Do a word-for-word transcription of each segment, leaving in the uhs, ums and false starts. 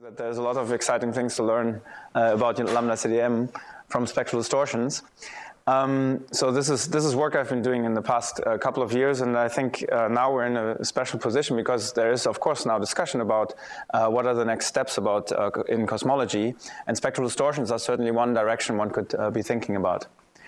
that there's a lot of exciting things to learn uh, about lambda C D M from spectral distortions. Um, so this is this is work I've been doing in the past uh, couple of years, and I think uh, now we're in a special position because there is, of course, now discussion about uh, what are the next steps about uh, in cosmology, and spectral distortions are certainly one direction one could uh, be thinking about.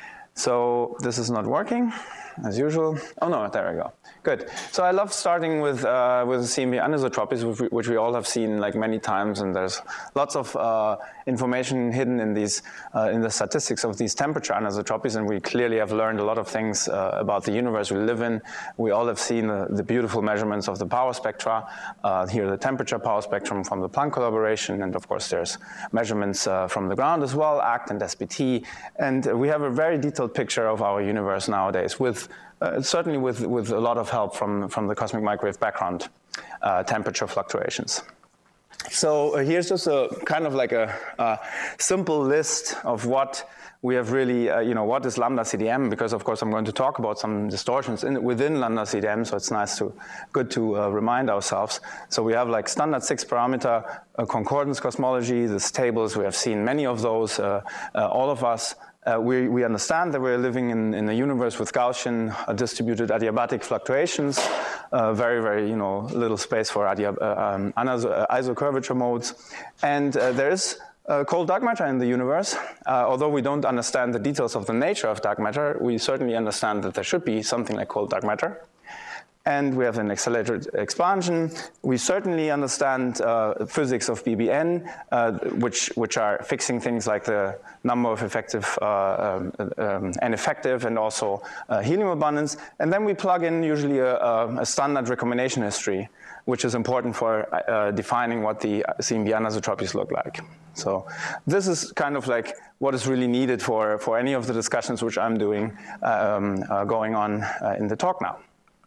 So this is not working, as usual. Oh no, there we go. Good. So I love starting with uh, with C M B anisotropies, which we, which we all have seen like many times, and there's lots of uh, information hidden in these uh, in the statistics of these temperature anisotropies, and we clearly have learned a lot of things uh, about the universe we live in. We all have seen the, the beautiful measurements of the power spectra. Uh, here, the temperature power spectrum from the Planck collaboration, and of course, there's measurements uh, from the ground as well, A C T and S P T, and we have a very detailed picture of our universe nowadays with. Uh, certainly with, with a lot of help from, from the cosmic microwave background uh, temperature fluctuations. So uh, here's just a kind of like a, a simple list of what we have really, uh, you know, what is lambda C D M, because of course I'm going to talk about some distortions in, within lambda C D M, so it's nice to, good to uh, remind ourselves. So we have like standard six parameter uh, concordance cosmology, these tables, we have seen many of those, uh, uh, all of us. Uh, we, we understand that we're living in, in a universe with Gaussian uh, distributed adiabatic fluctuations, uh, very, very, you know, little space for adiab uh, um, uh, isocurvature modes. And uh, there is uh, cold dark matter in the universe. Uh, although we don't understand the details of the nature of dark matter, we certainly understand that there should be something like cold dark matter. And we have an accelerated expansion. We certainly understand uh, physics of B B N, uh, which, which are fixing things like the number of effective uh, um, um, and effective and also uh, helium abundance. And then we plug in usually a, a standard recombination history, which is important for uh, defining what the C M B anisotropies look like. So this is kind of like what is really needed for, for any of the discussions which I'm doing um, uh, going on uh, in the talk now.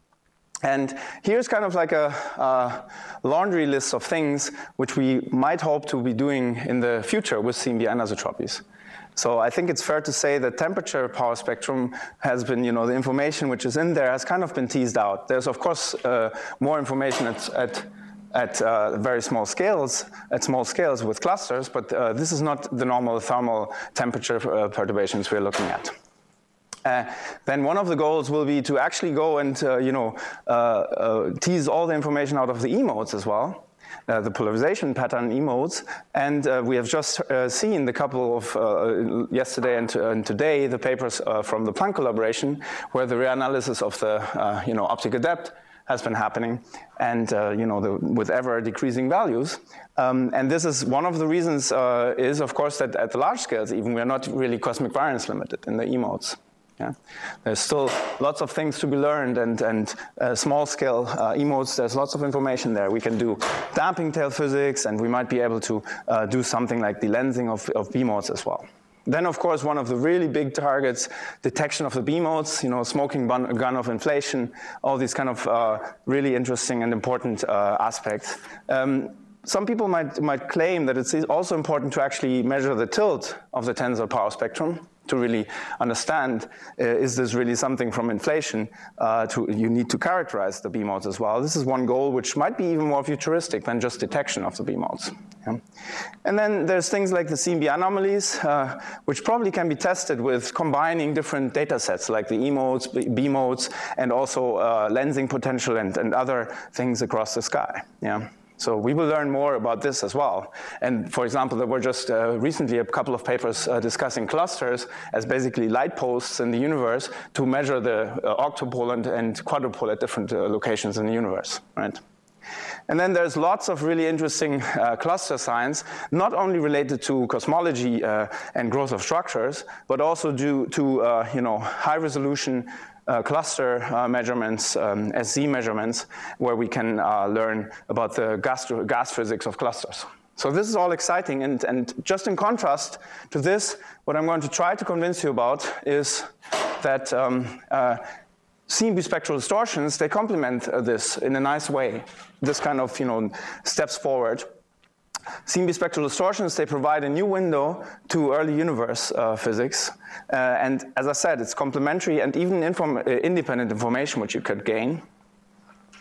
And here's kind of like a, a laundry list of things which we might hope to be doing in the future with C M B anisotropies. So I think it's fair to say that temperature power spectrum has been, you know, the information which is in there has kind of been teased out. There's of course uh, more information at, at at uh, very small scales, at small scales with clusters, but uh, this is not the normal thermal temperature uh, perturbations we're looking at. Uh, then one of the goals will be to actually go and, uh, you know, uh, uh, tease all the information out of the E-modes as well, uh, the polarization pattern E-modes. And uh, we have just uh, seen the couple of, uh, yesterday and, uh, and today, the papers uh, from the Planck collaboration, where the reanalysis of the, uh, you know, optical depth has been happening, and uh, you know, the, with ever decreasing values. Um, and this is one of the reasons uh, is, of course, that at the large scales, even we're not really cosmic variance limited in the E-modes. Yeah. There's still lots of things to be learned, and, and uh, small-scale uh, E-modes, there's lots of information there. We can do damping tail physics, and we might be able to uh, do something like the lensing of, of B-modes as well. Then, of course, one of the really big targets, detection of the B-modes, you know, smoking gun of inflation, all these kind of uh, really interesting and important uh, aspects. Um, Some people might, might claim that it's also important to actually measure the tilt of the tensor power spectrum to really understand, uh, is this really something from inflation? Uh, to, you need to characterize the B-modes as well. This is one goal which might be even more futuristic than just detection of the B-modes. Yeah. And then there's things like the C M B anomalies, uh, which probably can be tested with combining different data sets like the E-modes, B-modes, and also uh, lensing potential and, and other things across the sky. Yeah. So we will learn more about this as well. And for example, there were just uh, recently a couple of papers uh, discussing clusters as basically light posts in the universe to measure the uh, octopole and, and quadrupole at different uh, locations in the universe, right? And then there's lots of really interesting uh, cluster science, not only related to cosmology uh, and growth of structures, but also due to uh, you know, high resolution Uh, cluster uh, measurements, um, S Z measurements, where we can uh, learn about the gas, gas physics of clusters. So this is all exciting, and, and just in contrast to this, what I'm going to try to convince you about is that um, uh, C M B spectral distortions, they complement uh, this in a nice way. This kind of, you know, steps forward. C M B spectral distortions, they provide a new window to early universe uh, physics. Uh, and as I said, it's complementary and even inform uh, independent information which you could gain.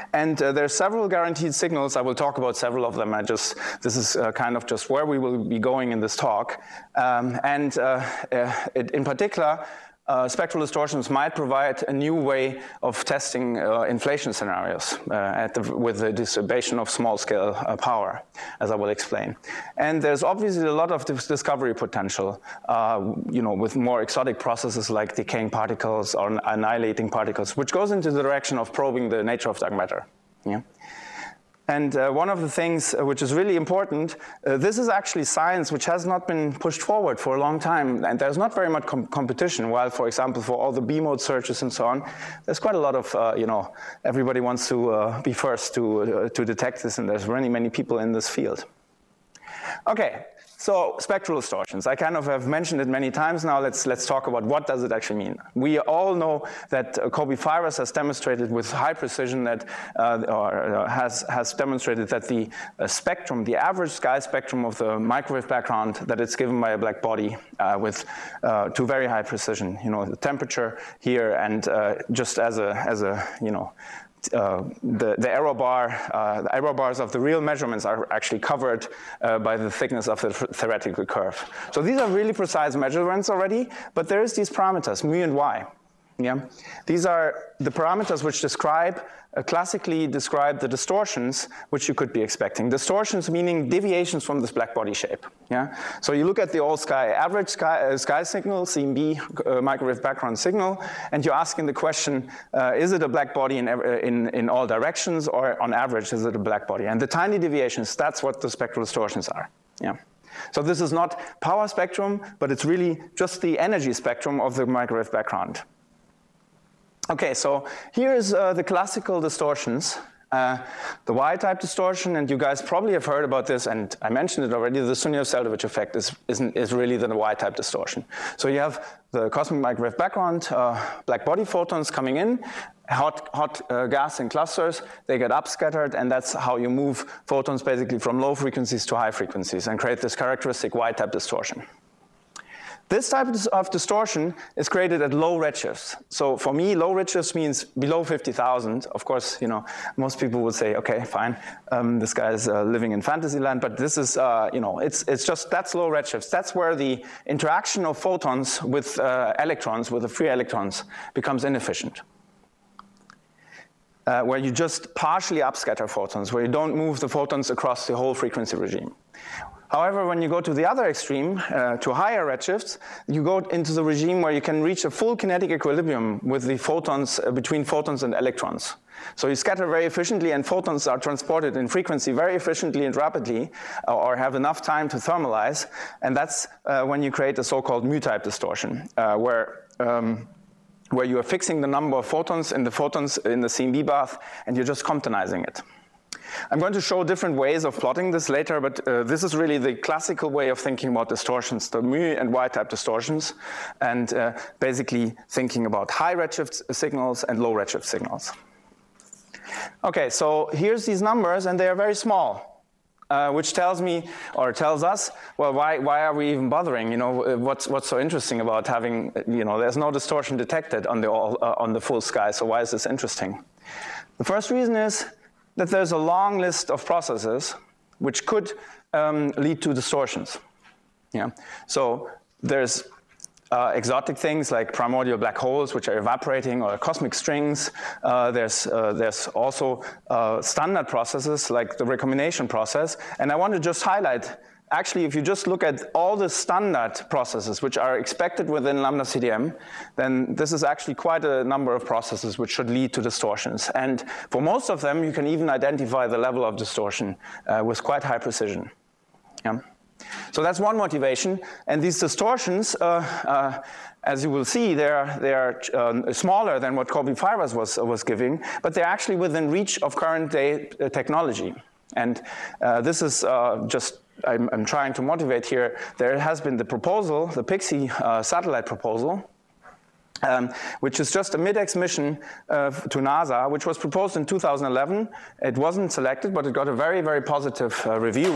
And uh, there are several guaranteed signals. I will talk about several of them. I just, this is uh, kind of just where we will be going in this talk. Um, and uh, uh, it, in particular, Uh, spectral distortions might provide a new way of testing uh, inflation scenarios uh, at the, with the distribution of small-scale uh, power, as I will explain. And there's obviously a lot of discovery potential, uh, you know, with more exotic processes like decaying particles or annihilating particles, which goes into the direction of probing the nature of dark matter. Yeah. And uh, one of the things uh, which is really important, uh, this is actually science which has not been pushed forward for a long time, and there's not very much com competition, while, for example, for all the B-mode searches and so on, there's quite a lot of, uh, you know, everybody wants to uh, be first to, uh, to detect this, and there's many, many people in this field. Okay. So spectral distortions, I kind of have mentioned it many times now. Let's, let's talk about what does it actually mean. We all know that uh, Kobe Firas has demonstrated with high precision that, uh, or uh, has, has demonstrated that the uh, spectrum, the average sky spectrum of the microwave background, that it's given by a black body uh, with, uh, to very high precision. You know, the temperature here, and uh, just as a, as a, you know, Uh, the, the error bar, uh, the error bars of the real measurements are actually covered uh, by the thickness of the theoretical curve. So these are really precise measurements already, but there is these parameters, mu and y. Yeah? These are the parameters which describe, uh, classically describe the distortions which you could be expecting. Distortions meaning deviations from this black body shape. Yeah? So you look at the all sky average sky, uh, sky signal, C M B, uh, microwave background signal, and you're asking the question, uh, is it a black body in, in, in all directions, or on average is it a black body? And the tiny deviations, that's what the spectral distortions are. Yeah. So this is not power spectrum, but it's really just the energy spectrum of the microwave background. Okay, so here's uh, the classical distortions. Uh, the Y-type distortion, and you guys probably have heard about this, and I mentioned it already, the Sunyaev-Selvdovich effect is, is, is really the Y-type distortion. So you have the cosmic microwave background, uh, black body photons coming in, hot, hot uh, gas in clusters, they get upscattered, and that's how you move photons basically from low frequencies to high frequencies and create this characteristic Y-type distortion. This type of distortion is created at low redshifts. So for me, low redshifts means below fifty thousand. Of course, you know, most people would say, okay, fine, um, this guy is uh, living in fantasy land, but this is, uh, you know, it's, it's just, that's low redshifts. That's where the interaction of photons with uh, electrons, with the free electrons, becomes inefficient. Uh, where you just partially upscatter photons, where you don't move the photons across the whole frequency regime. However, when you go to the other extreme, uh, to higher redshifts, you go into the regime where you can reach a full kinetic equilibrium with the photons, uh, between photons and electrons. So you scatter very efficiently, and photons are transported in frequency very efficiently and rapidly, uh, or have enough time to thermalize, and that's uh, when you create a so-called mu-type distortion, uh, where um, where you are fixing the number of photons in the photons in the C M B bath, and you're just Comptonizing it. I'm going to show different ways of plotting this later, but uh, this is really the classical way of thinking about distortions, the mu and Y-type distortions, and uh, basically thinking about high redshift signals and low redshift signals. Okay, so here's these numbers, and they are very small. Uh, which tells me, or tells us, well, why, why are we even bothering? You know, what's, what's so interesting about having, you know, there's no distortion detected on the, all, uh, on the full sky, so why is this interesting? The first reason is that there's a long list of processes which could um, lead to distortions. Yeah, so there's Uh, exotic things like primordial black holes, which are evaporating, or cosmic strings. Uh, there's, uh, there's also uh, standard processes like the recombination process. And I want to just highlight, actually, if you just look at all the standard processes which are expected within Lambda C D M, then this is actually quite a number of processes which should lead to distortions. And for most of them, you can even identify the level of distortion uh, with quite high precision. Yeah. So that's one motivation, and these distortions, uh, uh, as you will see, they are, they are um, smaller than what Kobe Firas was, was giving, but they're actually within reach of current day uh, technology. And uh, this is uh, just, I'm, I'm trying to motivate here, there has been the proposal, the PIXI uh, satellite proposal, Um, which is just a mid-X mission uh, to NASA, which was proposed in two thousand eleven. It wasn't selected, but it got a very, very positive uh, review.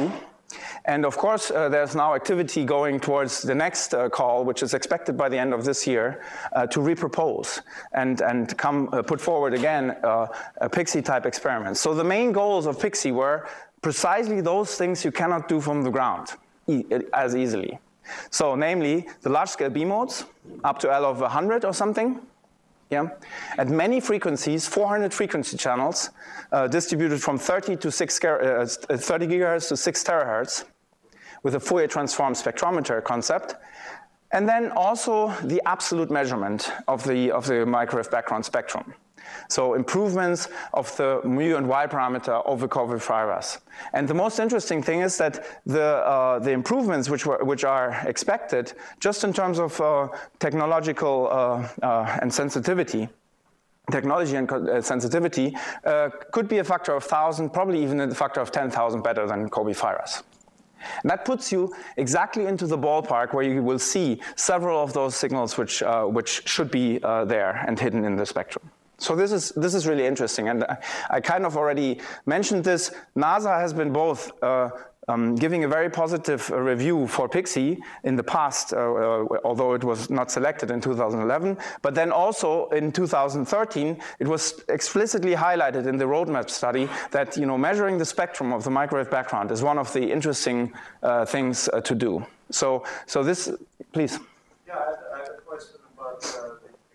And of course, uh, there's now activity going towards the next uh, call, which is expected by the end of this year, uh, to repropose and, and come uh, put forward again uh, a PIXI-type experiment. So the main goals of PIXI were precisely those things you cannot do from the ground e as easily. So namely, the large-scale B modes, up to L of one hundred or something, yeah, at many frequencies, four hundred frequency channels, uh, distributed from thirty to six, uh, thirty gigahertz to six terahertz, with a Fourier transform spectrometer concept, and then also the absolute measurement of the of the microwave background spectrum. So improvements of the mu and y parameter over Corby-Firass. And the most interesting thing is that the, uh, the improvements which, were, which are expected, just in terms of uh, technological uh, uh, and sensitivity, technology and uh, sensitivity, uh, could be a factor of one thousand, probably even a factor of ten thousand better than Corby-Firass. And that puts you exactly into the ballpark where you will see several of those signals which, uh, which should be uh, there and hidden in the spectrum. So this is, this is really interesting, and I, I kind of already mentioned this. NASA has been both uh, um, giving a very positive uh, review for PIXI in the past, uh, uh, although it was not selected in two thousand eleven, but then also in two thousand thirteen, it was explicitly highlighted in the roadmap study that, you know, measuring the spectrum of the microwave background is one of the interesting uh, things uh, to do. So, so this, please. Yeah, I have, I have a question about uh,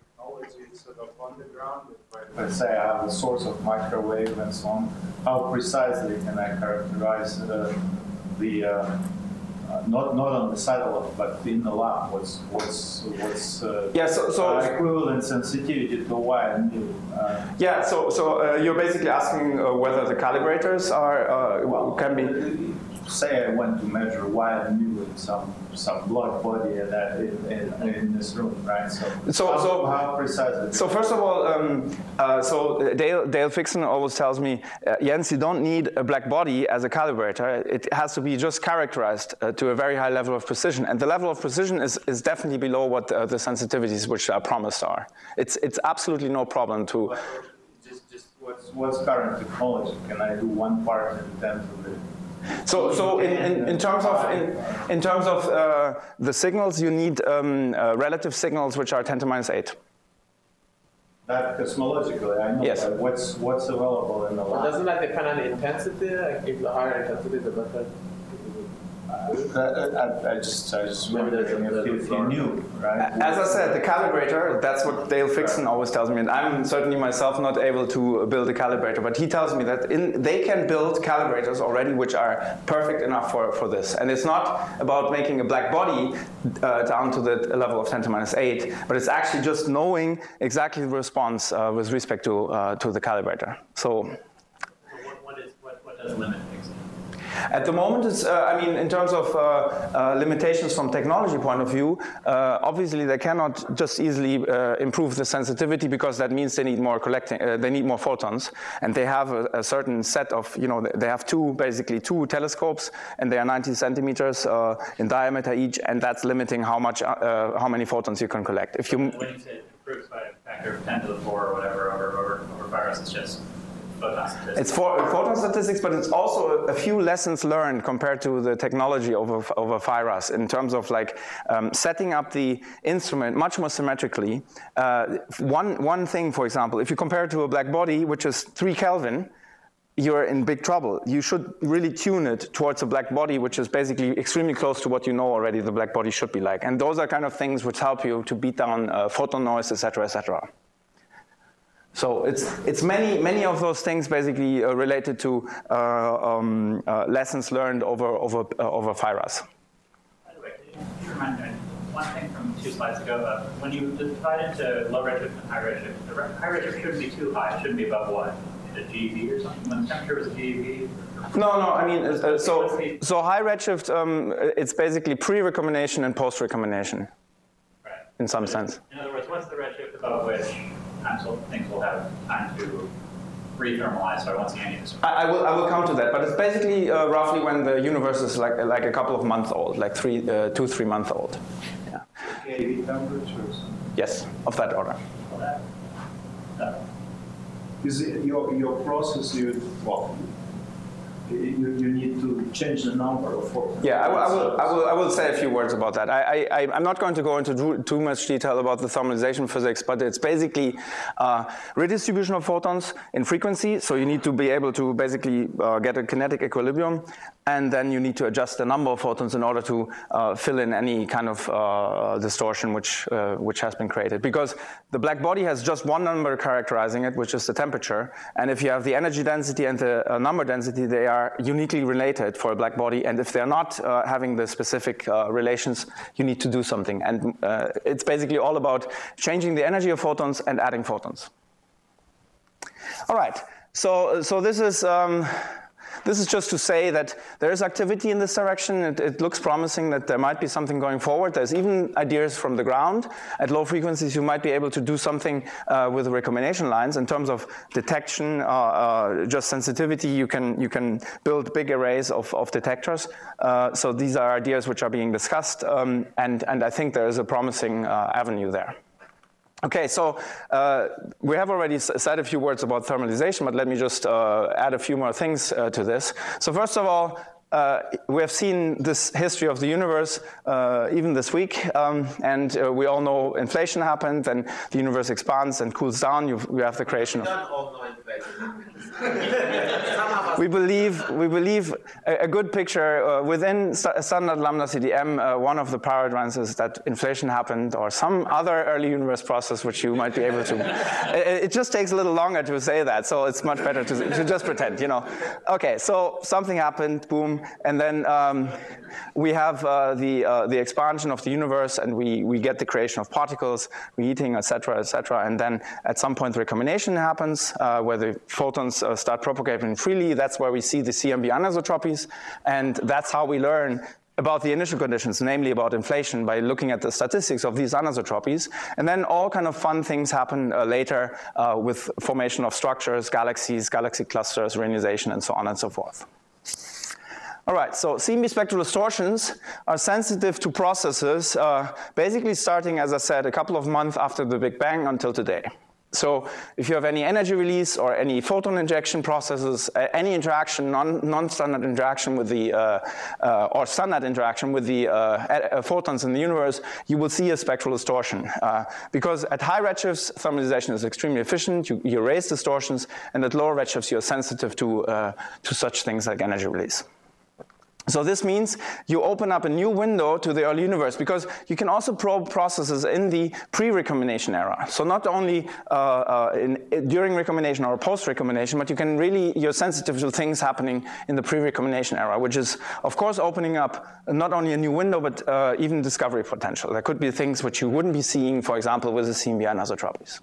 sort of on the ground. Let's say I have a source of microwave and so on. How precisely can I characterize uh, the uh, uh, not not on the satellite but in the lab? What's what's what's uh, yeah, so, so uh, equivalent sensitivity to Y and mu? Uh, yeah, so so uh, you're basically asking uh, whether the calibrators are uh, well, can be. Say I want to measure Y and mu in some some blood body in, that, in, in, in this room, right? So, so, how, so how precisely? So first of all, um, uh, so Dale, Dale Fixon always tells me, uh, Jens, you don't need a black body as a calibrator. It has to be just characterized uh, to a very high level of precision, and the level of precision is is definitely below what uh, the sensitivities which are promised are. It's it's absolutely no problem to. But just just what's what's current technology? Can I do one part in tenth of it? So, so in, in, in terms of in, in terms of uh, the signals, you need um, uh, relative signals which are ten to minus eight. That cosmologically, I know. Yes. But what's what's available in the lab? Doesn't that depend on the intensity? Like if the higher intensity, the better. Uh, I, I just, I just Maybe there's wondering a- if, if you knew, right? As I said, the calibrator, that's what Dale Fixon always tells me, and I'm certainly myself not able to build a calibrator, but he tells me that in, they can build calibrators already which are perfect enough for, for this. And it's not about making a black body uh, down to the level of ten to minus eight, but it's actually just knowing exactly the response uh, with respect to, uh, to the calibrator. So, What, what, is, what, what does limit PIXI? at the moment, it's, uh, I mean, in terms of uh, uh, limitations from technology point of view, uh, obviously they cannot just easily uh, improve the sensitivity because that means they need more collecting, uh, they need more photons, and they have a, a certain set of, you know, they have two, basically two telescopes, and they are ninety centimeters uh, in diameter each, and that's limiting how much, uh, how many photons you can collect. If you When you say it improves by a factor of ten to the four or whatever over over over virus, it's just photon statistics. It's for photon statistics, but it's also a few lessons learned compared to the technology over, over Firass in terms of like um, setting up the instrument much more symmetrically. Uh, one, one thing, for example, if you compare it to a black body, which is three Kelvin, you're in big trouble. You should really tune it towards a black body, which is basically extremely close to what you know already the black body should be like. And those are kind of things which help you to beat down uh, photon noise, et cetera, et cetera. So it's, it's many, many of those things basically uh, related to uh, um, uh, lessons learned over, over, uh, over Firass. By the way, can you remind me one thing from two slides ago? Uh, when you divide into low redshift and high redshift, the re high redshift shouldn't be too high. It shouldn't be above what? A G E V or something? When the temperature was G E V? No, no, I mean, uh, so, so high redshift, um, it's basically pre-recombination and post-recombination, Right. in some sense. In other words, what's the redshift above which things will have time to rethermalize, so I won't see any of this. I, I will, I will come to that, but it's basically uh, roughly when the universe is like like a couple of months old, like three, uh, two, three months old. Yeah. G E V temperatures. Yes, of that order. That, that. Is it your your process? You well, you, you need to change the number of photons. Yeah, I will, I will, I will, I will say a few words about that. I, I, I'm not going to go into too much detail about the thermalization physics, but it's basically uh, redistribution of photons in frequency. So you need to be able to basically uh, get a kinetic equilibrium, and then you need to adjust the number of photons in order to uh, fill in any kind of uh, distortion which, uh, which has been created. Because the black body has just one number characterizing it, which is the temperature. And if you have the energy density and the uh, number density, they are uniquely related for a black body. And if they're not uh, having the specific uh, relations, you need to do something. And uh, it's basically all about changing the energy of photons and adding photons. All right, so, so this is... Um, This is just to say that there is activity in this direction. It, it looks promising that there might be something going forward. There's even ideas from the ground. At low frequencies, you might be able to do something uh, with the recombination lines in terms of detection, uh, uh, just sensitivity. You can, you can build big arrays of, of detectors. Uh, so these are ideas which are being discussed, um, and, and I think there is a promising uh, avenue there. Okay, so uh, we have already said a few words about thermalization, but let me just uh, add a few more things uh, to this. So first of all, uh, we have seen this history of the universe uh, even this week, um, and uh, we all know inflation happened, and the universe expands and cools down. You, you have the creation of... we believe, we believe a, a good picture uh, within st standard lambda C D M, uh, one of the paradigms is that inflation happened or some other early universe process which you might be able to. it, it just takes a little longer to say that, so it's much better to, to just pretend, you know. Okay, so something happened, boom, and then um, we have uh, the, uh, the expansion of the universe, and we, we get the creation of particles, reheating, et cetera, et cetera, and then at some point recombination happens uh, where the photons uh, start propagating freely. That's where we see the C M B anisotropies, and that's how we learn about the initial conditions, namely about inflation, by looking at the statistics of these anisotropies. And then all kind of fun things happen uh, later uh, with formation of structures, galaxies, galaxy clusters, reionization, and so on and so forth. All right, so C M B spectral distortions are sensitive to processes uh, basically starting, as I said, a couple of months after the Big Bang until today. So if you have any energy release or any photon injection processes, uh, any interaction, non, non-standard interaction with the, uh, uh, or standard interaction with the uh, uh, photons in the universe, you will see a spectral distortion. Uh, because at high redshifts, thermalization is extremely efficient, you, you erase distortions, and at lower redshifts, you're sensitive to, uh, to such things like energy release. So this means you open up a new window to the early universe, because you can also probe processes in the pre-recombination era. So not only uh, uh, in, in, during recombination or post-recombination, but you can really, you're sensitive to things happening in the pre-recombination era, which is, of course, opening up not only a new window, but uh, even discovery potential. There could be things which you wouldn't be seeing, for example, with the C M B anisotropies.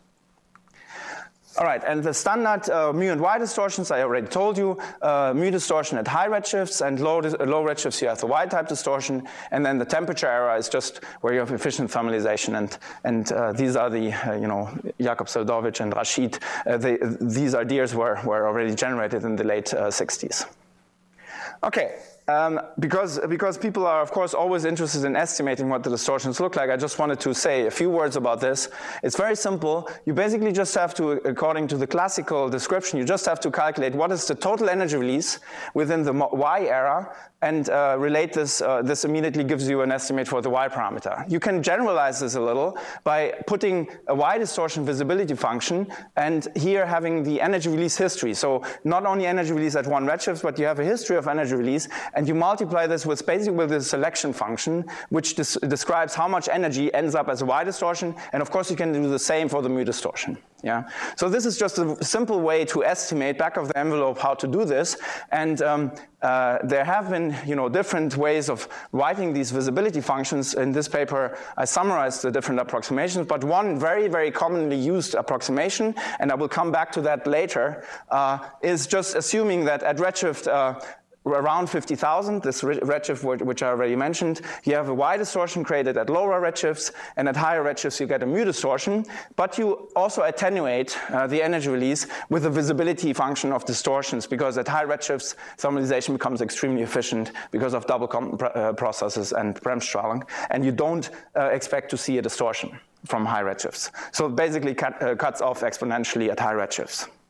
All right, and the standard uh, mu and y distortions, I already told you, uh, mu distortion at high redshifts, and low, low redshifts you have the y-type distortion, and then the temperature era is just where you have efficient thermalization, and, and uh, these are the, uh, you know, Jakub Seldovich and Rashid, uh, they, these ideas were, were already generated in the late uh, sixties. Okay. Um, because, because people are, of course, always interested in estimating what the distortions look like, I just wanted to say a few words about this. It's very simple. You basically just have to, according to the classical description, you just have to calculate what is the total energy release within the y era, and uh, relate this. Uh, this immediately gives you an estimate for the y parameter. You can generalize this a little by putting a y distortion visibility function, and here having the energy release history. So not only energy release at one redshift, but you have a history of energy release, and you multiply this with basically with the selection function, which des describes how much energy ends up as a y distortion, and of course you can do the same for the mu distortion. Yeah. So this is just a simple way to estimate back of the envelope how to do this, and um, uh, there have been, you know, different ways of writing these visibility functions. In this paper, I summarized the different approximations, but one very, very commonly used approximation, and I will come back to that later, uh, is just assuming that at redshift uh, around fifty thousand, this redshift which I already mentioned, you have a y distortion created at lower redshifts, and at higher redshifts you get a mu distortion, but you also attenuate uh, the energy release with a visibility function of distortions, because at high redshifts thermalization becomes extremely efficient because of double uh, processes and Bremsstrahlung, and you don't uh, expect to see a distortion from high redshifts. So it basically cut, uh, cuts off exponentially at high redshifts.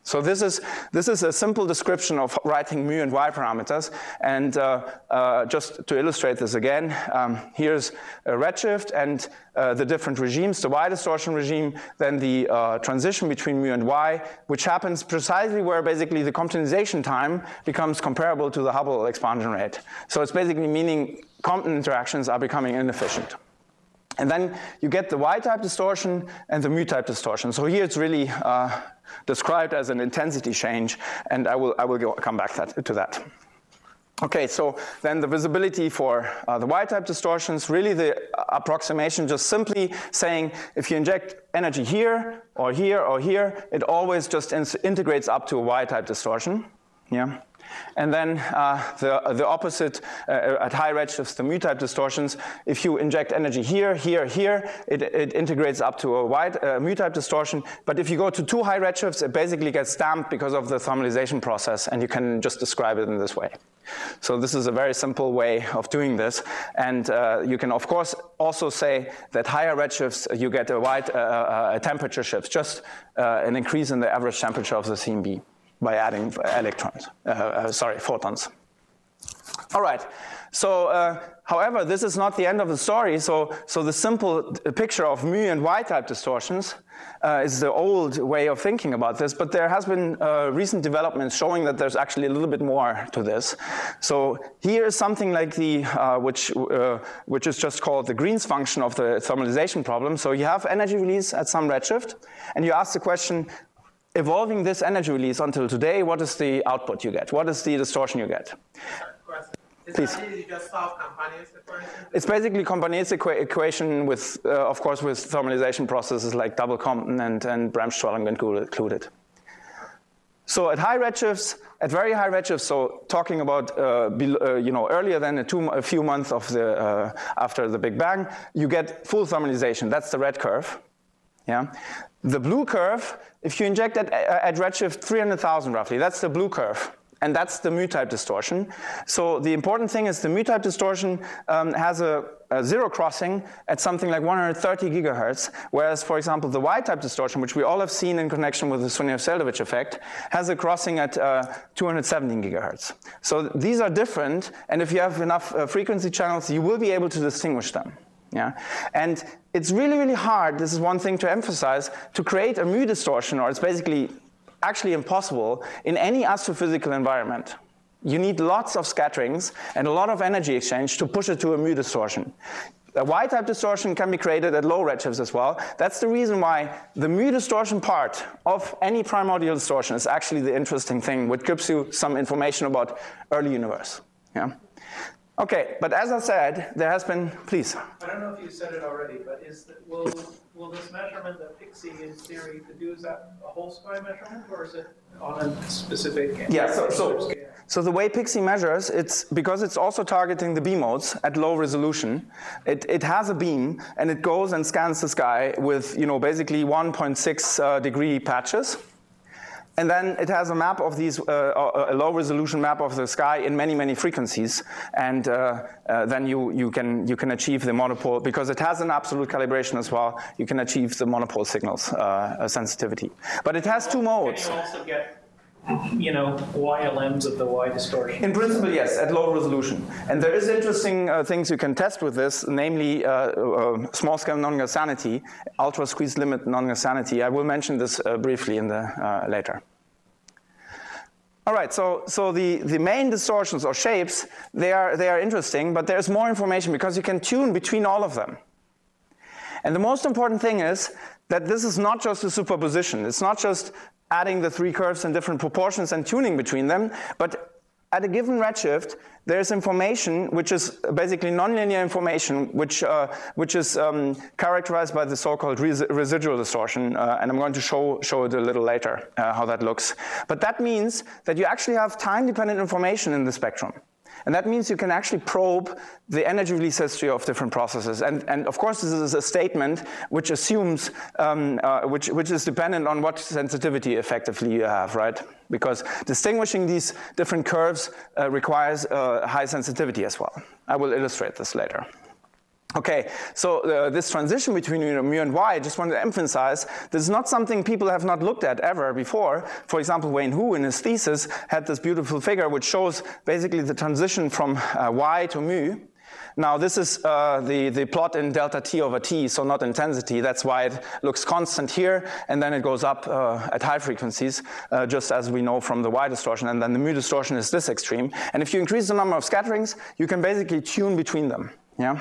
So this is, this is a simple description of writing mu and y parameters. And uh, uh, just to illustrate this again, um, here's a redshift and uh, the different regimes, the y distortion regime, then the uh, transition between mu and y, which happens precisely where basically the Comptonization time becomes comparable to the Hubble expansion rate. So it's basically meaning Compton interactions are becoming inefficient. And then you get the y-type distortion and the mu-type distortion. So here it's really uh, described as an intensity change, and I will, I will go, come back that, to that. Okay, so then the visibility for uh, the y-type distortions, really the approximation just simply saying if you inject energy here or here or here, it always just in integrates up to a y-type distortion. Yeah. And then uh, the, the opposite uh, at high redshifts, the mu-type distortions, if you inject energy here, here, here, it, it integrates up to a wide uh, mu-type distortion. But if you go to too high redshifts, it basically gets damped because of the thermalization process, and you can just describe it in this way. So this is a very simple way of doing this. And uh, you can, of course, also say that higher redshifts, you get a wide uh, uh, temperature shift, just uh, an increase in the average temperature of the C M B. By adding electrons, uh, uh, sorry, photons. All right, so uh, however, this is not the end of the story. So, so the simple picture of mu and y-type distortions uh, is the old way of thinking about this, but there has been uh, recent developments showing that there's actually a little bit more to this. So here is something like the, uh, which, uh, which is just called the Green's function of the thermalization problem. So you have energy release at some redshift, and you ask the question, evolving this energy release until today, what is the output you get? What is the distortion you get? Is Please. that easy to just solve Campanese equation? It's basically Campanese equa equation with, uh, of course, with thermalization processes like double Compton and, and Bremsstrahlung included. So at high redshifts, at very high redshifts, so talking about uh, uh, you know, earlier than a, two, a few months of the, uh, after the Big Bang, you get full thermalization. That's the red curve. Yeah. The blue curve, if you inject at, at redshift three hundred thousand roughly, that's the blue curve. And that's the mu-type distortion. So the important thing is the mu-type distortion um, has a, a zero crossing at something like one hundred thirty gigahertz, whereas, for example, the y-type distortion, which we all have seen in connection with the Sunyaev-Seldovich effect, has a crossing at uh, two hundred seventeen gigahertz. So these are different, and if you have enough uh, frequency channels, you will be able to distinguish them. Yeah, and it's really, really hard, this is one thing to emphasize, to create a mu distortion, or it's basically actually impossible in any astrophysical environment. You need lots of scatterings and a lot of energy exchange to push it to a mu distortion. A y-type distortion can be created at low redshifts as well. That's the reason why the mu distortion part of any primordial distortion is actually the interesting thing, which gives you some information about early universe. Yeah. Okay, but as I said, there has been, please. I don't know if you said it already, but is the, will will this measurement that Pixie in theory to do, is that a whole sky measurement, or is it on a specific? Yeah, so so, so the way Pixie measures, it's because it's also targeting the B modes at low resolution. It it has a beam and it goes and scans the sky with, you know, basically one point six uh, degree patches. And then it has a map of these, uh, a low resolution map of the sky in many, many frequencies. And uh, uh, then you, you, can, you can achieve the monopole, because it has an absolute calibration as well, you can achieve the monopole signals uh, sensitivity. But it has two modes. Can you also get, you know, Y L Ms of the Y distortion? In principle, yes, at low resolution. And there is interesting uh, things you can test with this, namely uh, uh, small-scale non-Gaussianity, ultra-squeeze limit non-Gaussianity. I will mention this uh, briefly in the uh, later. All right, so, so the, the main distortions or shapes, they are, they are interesting, but there's more information because you can tune between all of them. And the most important thing is that this is not just a superposition. It's not just adding the three curves in different proportions and tuning between them, but at a given redshift, there's information which is basically nonlinear information, which, uh, which is um, characterized by the so-called res residual distortion, uh, and I'm going to show, show it a little later, uh, how that looks. But that means that you actually have time-dependent information in the spectrum. And that means you can actually probe the energy release history of different processes. And, and of course, this is a statement which assumes, um, uh, which, which is dependent on what sensitivity effectively you have, right? Because distinguishing these different curves uh, requires uh, high sensitivity as well. I will illustrate this later. Okay, so uh, this transition between mu and y, I just wanted to emphasize, this is not something people have not looked at ever before. For example, Wayne Hu in his thesis had this beautiful figure which shows basically the transition from uh, y to mu. Now this is uh, the, the plot in delta t over t, so not intensity. That's why it looks constant here, and then it goes up uh, at high frequencies, uh, just as we know from the y distortion, and then the mu distortion is this extreme. And if you increase the number of scatterings, you can basically tune between them, yeah?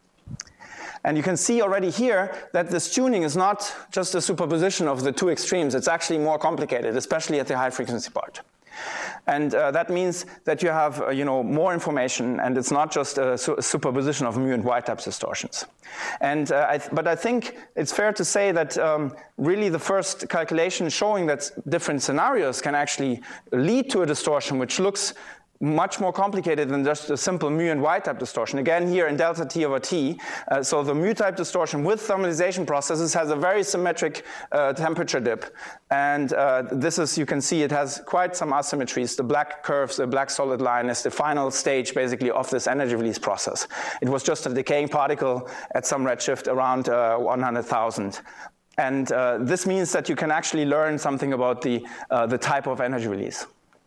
And you can see already here that this tuning is not just a superposition of the two extremes, it's actually more complicated, especially at the high frequency part. And uh, that means that you have, uh, you know, more information, and it's not just a, su a superposition of mu and y type distortions. And uh, I th but I think it's fair to say that um, really the first calculation showing that different scenarios can actually lead to a distortion which looks much more complicated than just a simple mu and y type distortion. Again, here in delta t over t, uh, so the mu type distortion with thermalization processes has a very symmetric uh, temperature dip. And uh, this is, you can see it has quite some asymmetries. The black curves, the black solid line is the final stage basically of this energy release process. It was just a decaying particle at some redshift around uh, one hundred thousand. And uh, this means that you can actually learn something about the, uh, the type of energy release.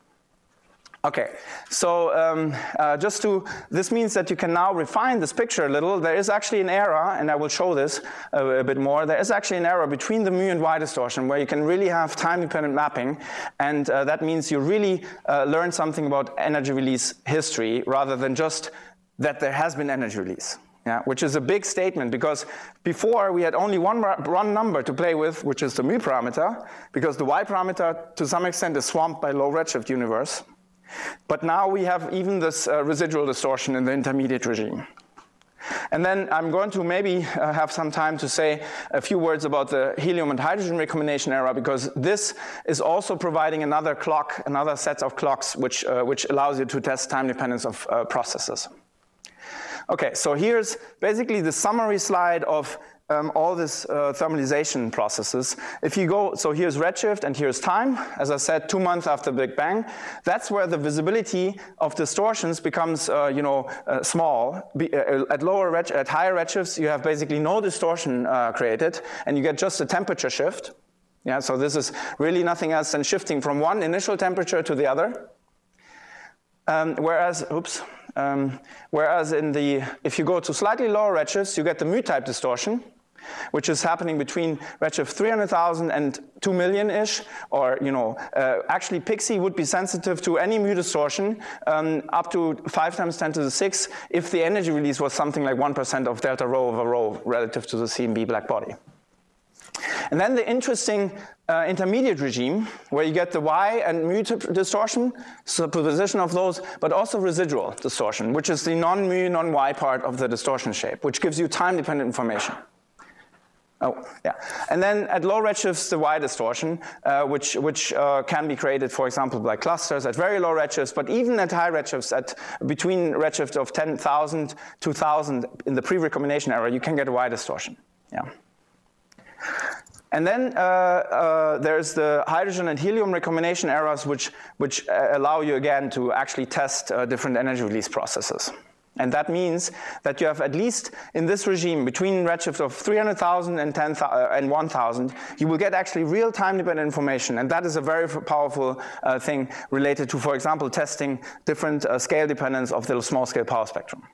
Okay, so um, uh, just to, this means that you can now refine this picture a little. There is actually an error, and I will show this a, a bit more. There is actually an error between the mu and y distortion where you can really have time-dependent mapping, and uh, that means you really uh, learn something about energy release history rather than just that there has been energy release. Yeah, which is a big statement, because before we had only one, one number to play with, which is the mu parameter, because the y parameter to some extent is swamped by low redshift universe. But now we have even this uh, residual distortion in the intermediate regime. And then I'm going to maybe uh, have some time to say a few words about the helium and hydrogen recombination error, because this is also providing another clock, another set of clocks, which, uh, which allows you to test time dependence of uh, processes. Okay, so here's basically the summary slide of Um, all these uh, thermalization processes. If you go, so here's redshift and here's time, as I said, two months after Big Bang. That's where the visibility of distortions becomes, uh, you know, uh, small. Be, uh, at lower red, at higher redshifts, you have basically no distortion uh, created, and you get just a temperature shift. Yeah, so this is really nothing else than shifting from one initial temperature to the other. Um, whereas, oops, um, whereas in the, if you go to slightly lower redshifts, you get the mu-type distortion, which is happening between redshift three hundred thousand and two million-ish, or, you know, uh, actually Pixie would be sensitive to any mu distortion um, up to five times ten to the six if the energy release was something like one percent of delta rho over rho relative to the C M B black body. And then the interesting uh, intermediate regime, where you get the y and mu distortion, superposition of those, but also residual distortion, which is the non-mu, non-y part of the distortion shape, which gives you time-dependent information. Oh, yeah. And then at low redshifts, the y distortion, uh, which, which uh, can be created, for example, by clusters at very low redshifts, but even at high redshifts, at between redshift of ten thousand, two thousand in the pre-recombination era, you can get a y distortion. Yeah. And then uh, uh, there's the hydrogen and helium recombination errors, which, which uh, allow you again to actually test uh, different energy release processes. And that means that you have, at least in this regime, between redshift of three hundred thousand and, ten, uh, and one thousand, you will get actually real time-dependent information. And that is a very powerful uh, thing related to, for example, testing different uh, scale dependence of the small-scale power spectrum.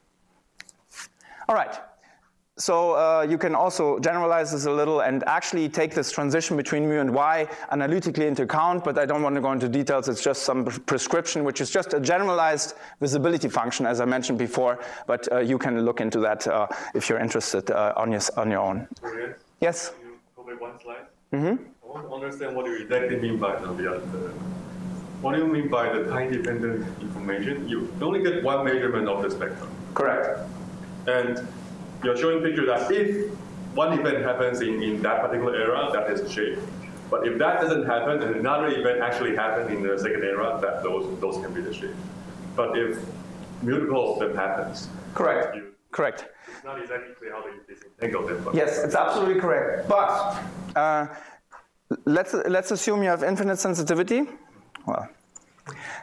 All right. So uh, you can also generalize this a little and actually take this transition between mu and y analytically into account, but I don't want to go into details. It's just some prescription, which is just a generalized visibility function, as I mentioned before, but uh, you can look into that uh, if you're interested uh, on, your, on your own. Brilliant. Yes? Can you go back one slide? Mm-hmm. I want to understand what you exactly mean by the, what do you mean by the time-dependent information? You only get one measurement of the spectrum. Correct. And you're showing picture that if one event happens in, in that particular era, that is the shape. But if that doesn't happen, and another event actually happened in the second era, that those those can be the shape. But if multiple of them happens, correct. You, correct. It's not exactly clear how to disentangle them. But yes, it's absolutely correct. But uh, let's let's assume you have infinite sensitivity. Well.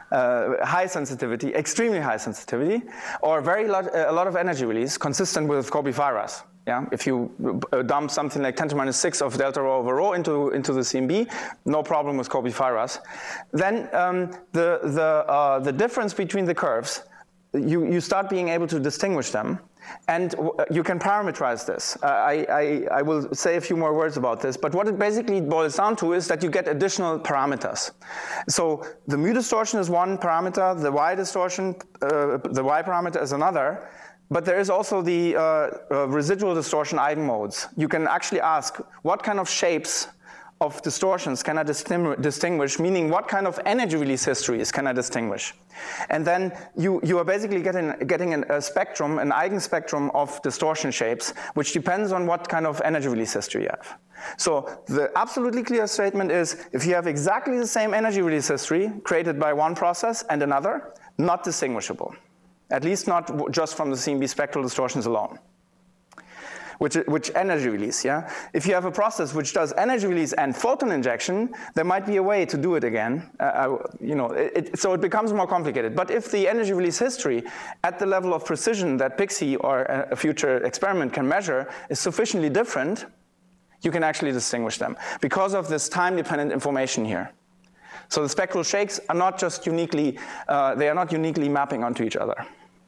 uh, high sensitivity, extremely high sensitivity, or very lot, a lot of energy release consistent with Cobifiras. Yeah, if you dump something like ten to the minus six of delta rho over rho into, into the C M B, no problem with Cobifiras. Then um, the, the, uh, the difference between the curves, you, you start being able to distinguish them, and you can parameterize this. Uh, I, I, I will say a few more words about this, but what it basically boils down to is that you get additional parameters. So the mu distortion is one parameter, the y distortion, uh, the y parameter is another. But there is also the uh, uh, residual distortion eigenmodes. You can actually ask, what kind of shapes of distortions can I distinguish, meaning what kind of energy release histories can I distinguish? And then you, you are basically getting, getting an, a spectrum, an eigenspectrum of distortion shapes, which depends on what kind of energy release history you have. So the absolutely clear statement is, if you have exactly the same energy release history created by one process and another, not distinguishable. At least not just from the C M B spectral distortions alone. Which, which energy release, yeah? If you have a process which does energy release and photon injection, there might be a way to do it again. Uh, you know, it, it, so it becomes more complicated. But if the energy release history at the level of precision that PIXI or a, a future experiment can measure is sufficiently different, you can actually distinguish them because of this time-dependent information here. So the spectral shapes are not just uniquely, uh, they are not uniquely mapping onto each other.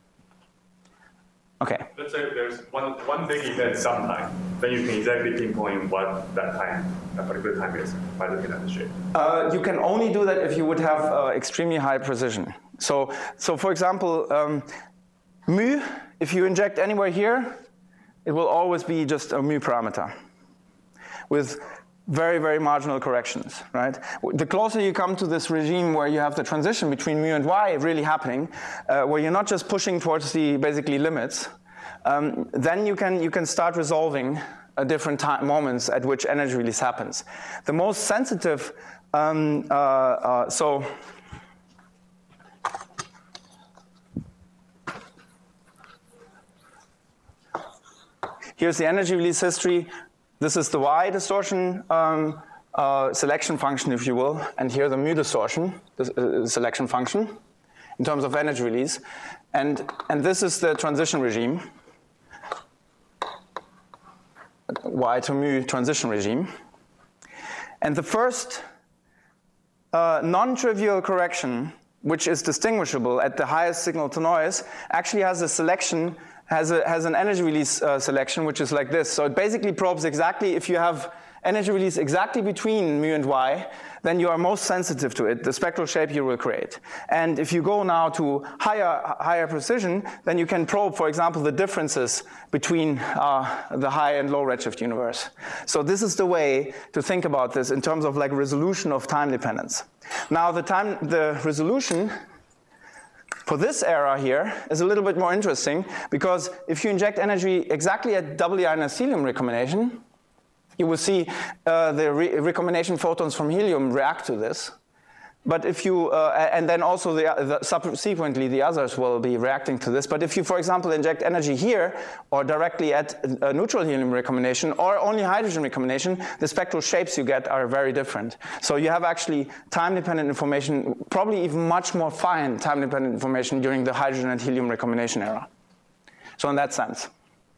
Okay. Let's say there's one, one big event sometime, then you can exactly pinpoint what that time, that particular time is by looking at the shape. Uh, you can only do that if you would have uh, extremely high precision. So, so for example, um, mu, if you inject anywhere here, it will always be just a mu parameter with very, very marginal corrections, right? The closer you come to this regime where you have the transition between mu and y really happening, uh, where you're not just pushing towards the basically limits, um, then you can, you can start resolving uh, different time moments at which energy release happens. The most sensitive, um, uh, uh, so, here's the energy release history. This is the y distortion um, uh, selection function, if you will, and here the mu distortion the uh, selection function in terms of energy release. And, and this is the transition regime, y to mu transition regime. And the first uh, non-trivial correction, which is distinguishable at the highest signal to noise, actually has a selection Has, a, has an energy release uh, selection, which is like this. So it basically probes exactly, if you have energy release exactly between mu and y, then you are most sensitive to it, the spectral shape you will create. And if you go now to higher, higher precision, then you can probe, for example, the differences between uh, the high and low redshift universe. So this is the way to think about this in terms of like resolution of time dependence. Now the time, the resolution for this era here is a little bit more interesting, because if you inject energy exactly at doubly ionized helium recombination, you will see uh, the re recombination photons from helium react to this. But if you, uh, and then also the, the, subsequently the others will be reacting to this. But if you, for example, inject energy here, or directly at a neutral helium recombination, or only hydrogen recombination, the spectral shapes you get are very different. So you have actually time-dependent information, probably even much more fine time-dependent information during the hydrogen and helium recombination era. So in that sense.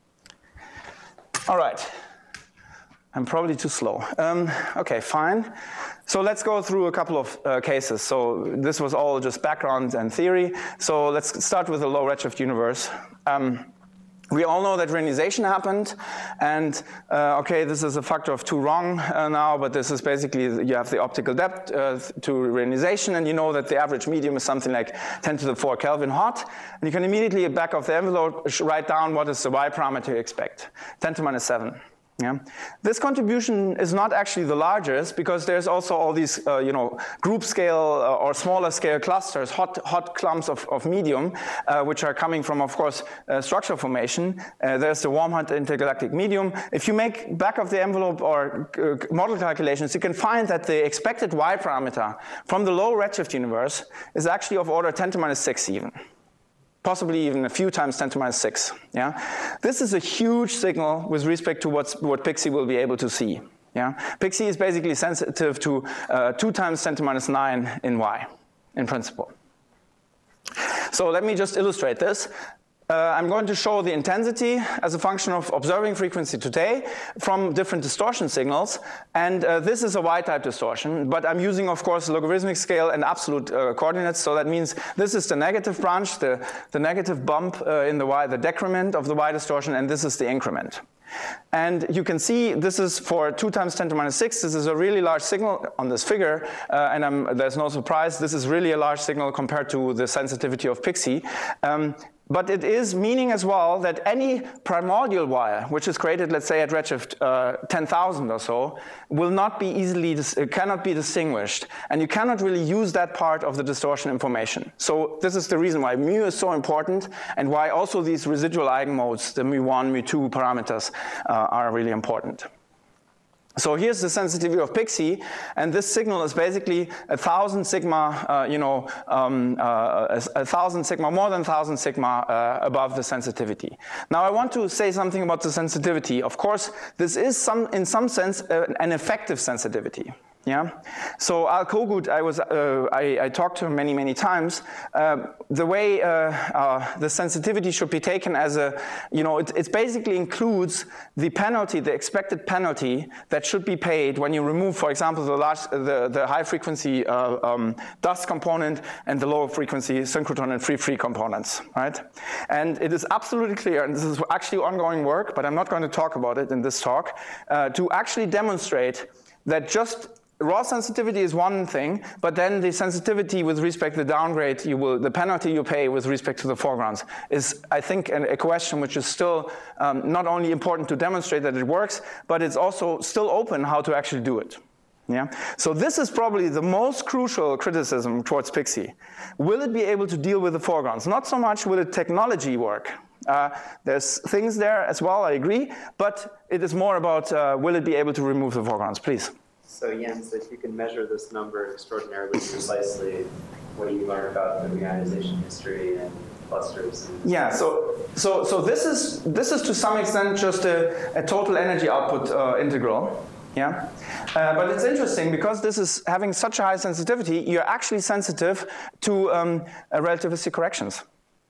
All right. I'm probably too slow. Um, okay, fine. So let's go through a couple of uh, cases. So this was all just background and theory. So let's start with the low redshift universe. Um, we all know that reionization happened, and uh, okay, this is a factor of two wrong uh, now, but this is basically, you have the optical depth uh, to reionization, and you know that the average medium is something like ten to the four Kelvin hot, and you can immediately, back of the envelope, write down what is the y parameter you expect, ten to the minus seven. Yeah. This contribution is not actually the largest, because there's also all these, uh, you know, group scale uh, or smaller scale clusters, hot, hot clumps of, of medium, uh, which are coming from, of course, uh, structure formation. Uh, there's the warm-hot intergalactic medium. If you make back of the envelope or uh, model calculations, you can find that the expected y parameter from the low redshift universe is actually of order ten to the minus six even. Possibly even a few times ten to the minus six, yeah? This is a huge signal with respect to what's, what PIXI will be able to see, yeah? PIXI is basically sensitive to uh, two times ten to the minus nine in Y, in principle, So let me just illustrate this. Uh, I'm going to show the intensity as a function of observing frequency today from different distortion signals. And uh, this is a Y-type distortion, but I'm using, of course, logarithmic scale and absolute uh, coordinates. So that means this is the negative branch, the, the negative bump uh, in the Y, the decrement of the Y distortion, and this is the increment. And you can see this is for two times ten to the minus six. This is a really large signal on this figure, uh, and I'm, there's no surprise. This is really a large signal compared to the sensitivity of Pixie. Um, But it is meaning as well that any primordial wire, which is created, let's say, at redshift uh, ten thousand or so, will not be easily, uh, cannot be distinguished. And you cannot really use that part of the distortion information. So this is the reason why mu is so important and why also these residual eigenmodes, the mu one, mu two parameters, uh, are really important. So here's the sensitivity of Pixie, and this signal is basically a thousand sigma, uh, you know, um, uh, a, a thousand sigma, more than a thousand sigma uh, above the sensitivity. Now I want to say something about the sensitivity. Of course, this is some, in some sense, uh, an effective sensitivity. Yeah. So Al Kogut, I was, uh, I, I talked to him many, many times. Uh, the way uh, uh, the sensitivity should be taken as a, you know, it, it basically includes the penalty, the expected penalty that should be paid when you remove, for example, the large, the, the high frequency uh, um, dust component and the low frequency synchrotron and free free components, right? And it is absolutely clear, and this is actually ongoing work, but I'm not going to talk about it in this talk, uh, to actually demonstrate that just raw sensitivity is one thing, but then the sensitivity with respect to the downgrade, you will, the penalty you pay with respect to the foregrounds is, I think, an, a question which is still um, not only important to demonstrate that it works, but it's also still open how to actually do it. Yeah? So this is probably the most crucial criticism towards Pixie. Will it be able to deal with the foregrounds? Not so much will the technology work. Uh, there's things there as well, I agree, but it is more about uh, will it be able to remove the foregrounds, please. So Jens, if you can measure this number extraordinarily precisely, what do you learn about the reionization history and clusters? And yeah, so so so this is this is to some extent just a, a total energy output uh, integral. Yeah, uh, but it's interesting because this is having such a high sensitivity, you're actually sensitive to um, uh, relativistic corrections.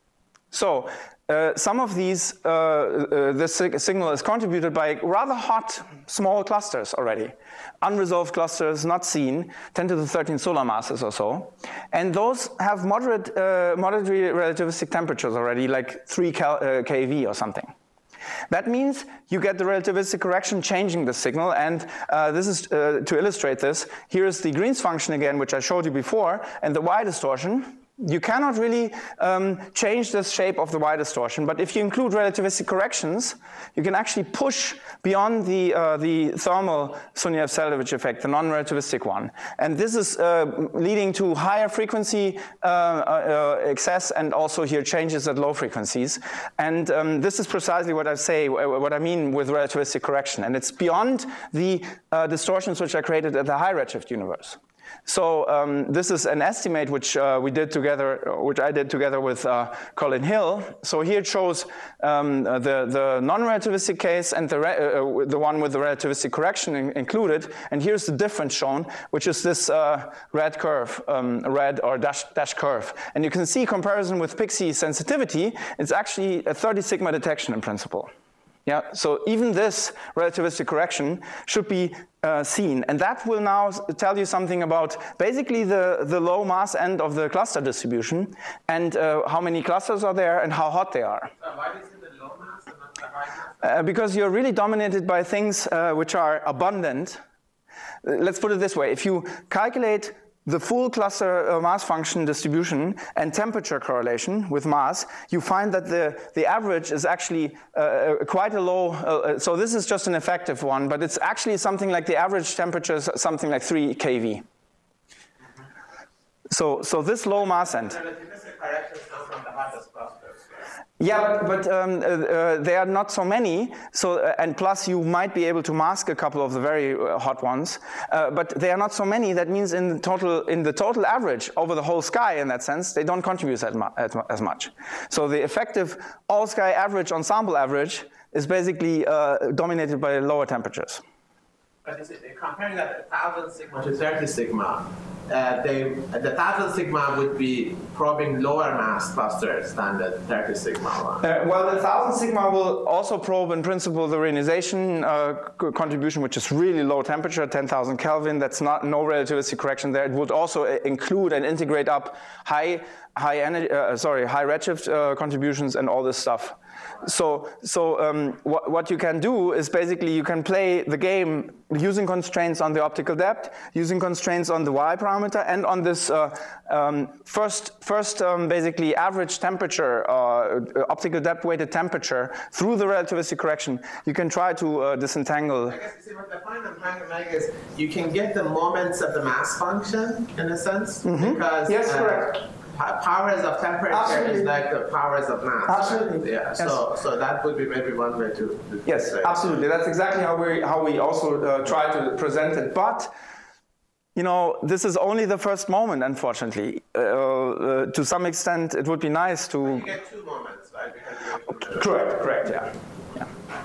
So uh, some of these, uh, uh, this sig signal is contributed by rather hot small clusters already. Unresolved clusters not seen, ten to the thirteen solar masses or so. And those have moderate, uh, moderately relativistic temperatures already, like three keV or something. That means you get the relativistic correction changing the signal, and uh, this is uh, to illustrate this. Here is the Green's function again, which I showed you before, and the Y distortion. You cannot really um, change the shape of the Y distortion, but if you include relativistic corrections, you can actually push beyond the, uh, the thermal Sunyaev-Celdovich effect, the non-relativistic one. And this is uh, leading to higher frequency uh, uh, excess and also here changes at low frequencies. And um, this is precisely what I say, what I mean with relativistic correction. And it's beyond the uh, distortions which are created at the high redshift universe. So um, this is an estimate which uh, we did together, which I did together with uh, Colin Hill. So here it shows um, the, the non-relativistic case and the, uh, the one with the relativistic correction in included. And here's the difference shown, which is this uh, red curve, um, red or dash, dash curve. And you can see comparison with Pixie sensitivity, it's actually a thirty sigma detection in principle. Yeah, so even this relativistic correction should be uh, seen. And that will now tell you something about basically the, the low mass end of the cluster distribution and uh, how many clusters are there and how hot they are. So why is it the low mass and not the high mass? Uh, because you're really dominated by things uh, which are abundant. Uh, let's put it this way. If you calculate the full cluster uh, mass function distribution and temperature correlation with mass, you find that the, the average is actually uh, quite a low, uh, so this is just an effective one, but it's actually something like the average temperature is something like three keV. So, so this low mass end. Relativistic corrections come from the hottest clusters. Yeah, but, but um, uh, uh, they are not so many, so, uh, and plus you might be able to mask a couple of the very uh, hot ones, uh, but they are not so many. That means in the total, in the total average over the whole sky, in that sense, they don't contribute as, mu as much. So the effective all-sky average ensemble average is basically uh, dominated by lower temperatures. But is it, comparing that one thousand sigma to thirty sigma, uh, they, the thousand sigma would be probing lower mass clusters than the thirty sigma one. Uh, well, the thousand sigma will also probe, in principle, the reionization uh, contribution, which is really low temperature, ten thousand Kelvin. That's not no relativistic correction there. It would also include and integrate up high, high energy, uh, sorry, high redshift uh, contributions and all this stuff. So, so um, what, what you can do is basically you can play the game using constraints on the optical depth, using constraints on the Y parameter, and on this uh, um, first, first um, basically average temperature, uh, optical depth weighted temperature through the relativistic correction. You can try to uh, disentangle. I guess you see what the point I'm trying to make is you can get the moments of the mass function in a sense, mm-hmm. because yes, uh, correct. powers of temperature Absolutely. Is like the powers of mass. Absolutely. Right? Yeah. Yes. So, so that would be maybe one way to. to yes, say. Absolutely. That's exactly how we how we also uh, try to present it. But you know, this is only the first moment, unfortunately. Uh, uh, to some extent, it would be nice to. But you get two moments, right? Because you correct. Correct. Yeah. Yeah.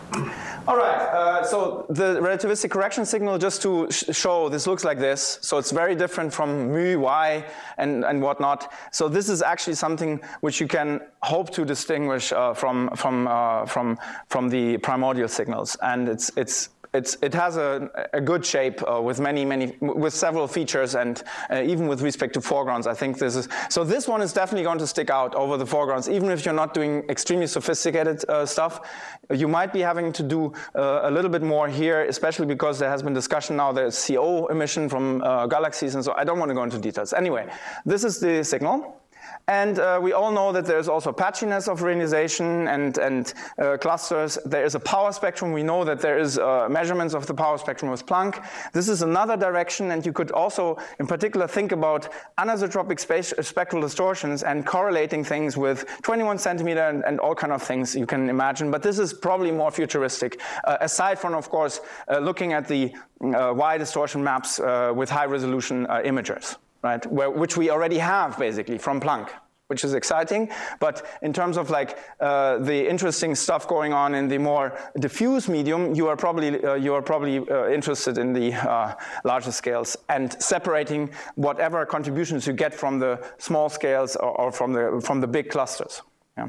All right, uh, so the relativistic correction signal, just to sh show, this looks like this. So it's very different from mu, y, and, and whatnot. So this is actually something which you can hope to distinguish uh, from, from, uh, from, from the primordial signals. And it's, it's, It's, it has a, a good shape uh, with many, many, with several features, and uh, even with respect to foregrounds, I think this is, so this one is definitely going to stick out over the foregrounds, even if you're not doing extremely sophisticated uh, stuff. You might be having to do uh, a little bit more here, especially because there has been discussion now there's C O emission from uh, galaxies, and so I don't want to go into details. Anyway, this is the signal. And uh, we all know that there's also patchiness of reionization and, and uh, clusters. There is a power spectrum. We know that there is uh, measurements of the power spectrum with Planck. This is another direction, and you could also, in particular, think about anisotropic space, uh, spectral distortions and correlating things with twenty-one centimeter and, and all kind of things you can imagine. But this is probably more futuristic, uh, aside from, of course, uh, looking at the uh, Y distortion maps uh, with high-resolution uh, imagers. Right, Where, which we already have basically from Planck, which is exciting. But in terms of like uh, the interesting stuff going on in the more diffuse medium, you are probably uh, you are probably uh, interested in the uh, larger scales and separating whatever contributions you get from the small scales or, or from the from the big clusters. Yeah.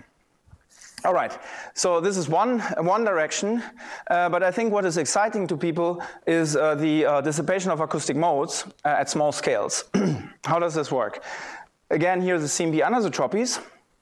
All right, so this is one, one direction, uh, but I think what is exciting to people is uh, the uh, dissipation of acoustic modes uh, at small scales. How does this work? Again, here's the C M B anisotropies.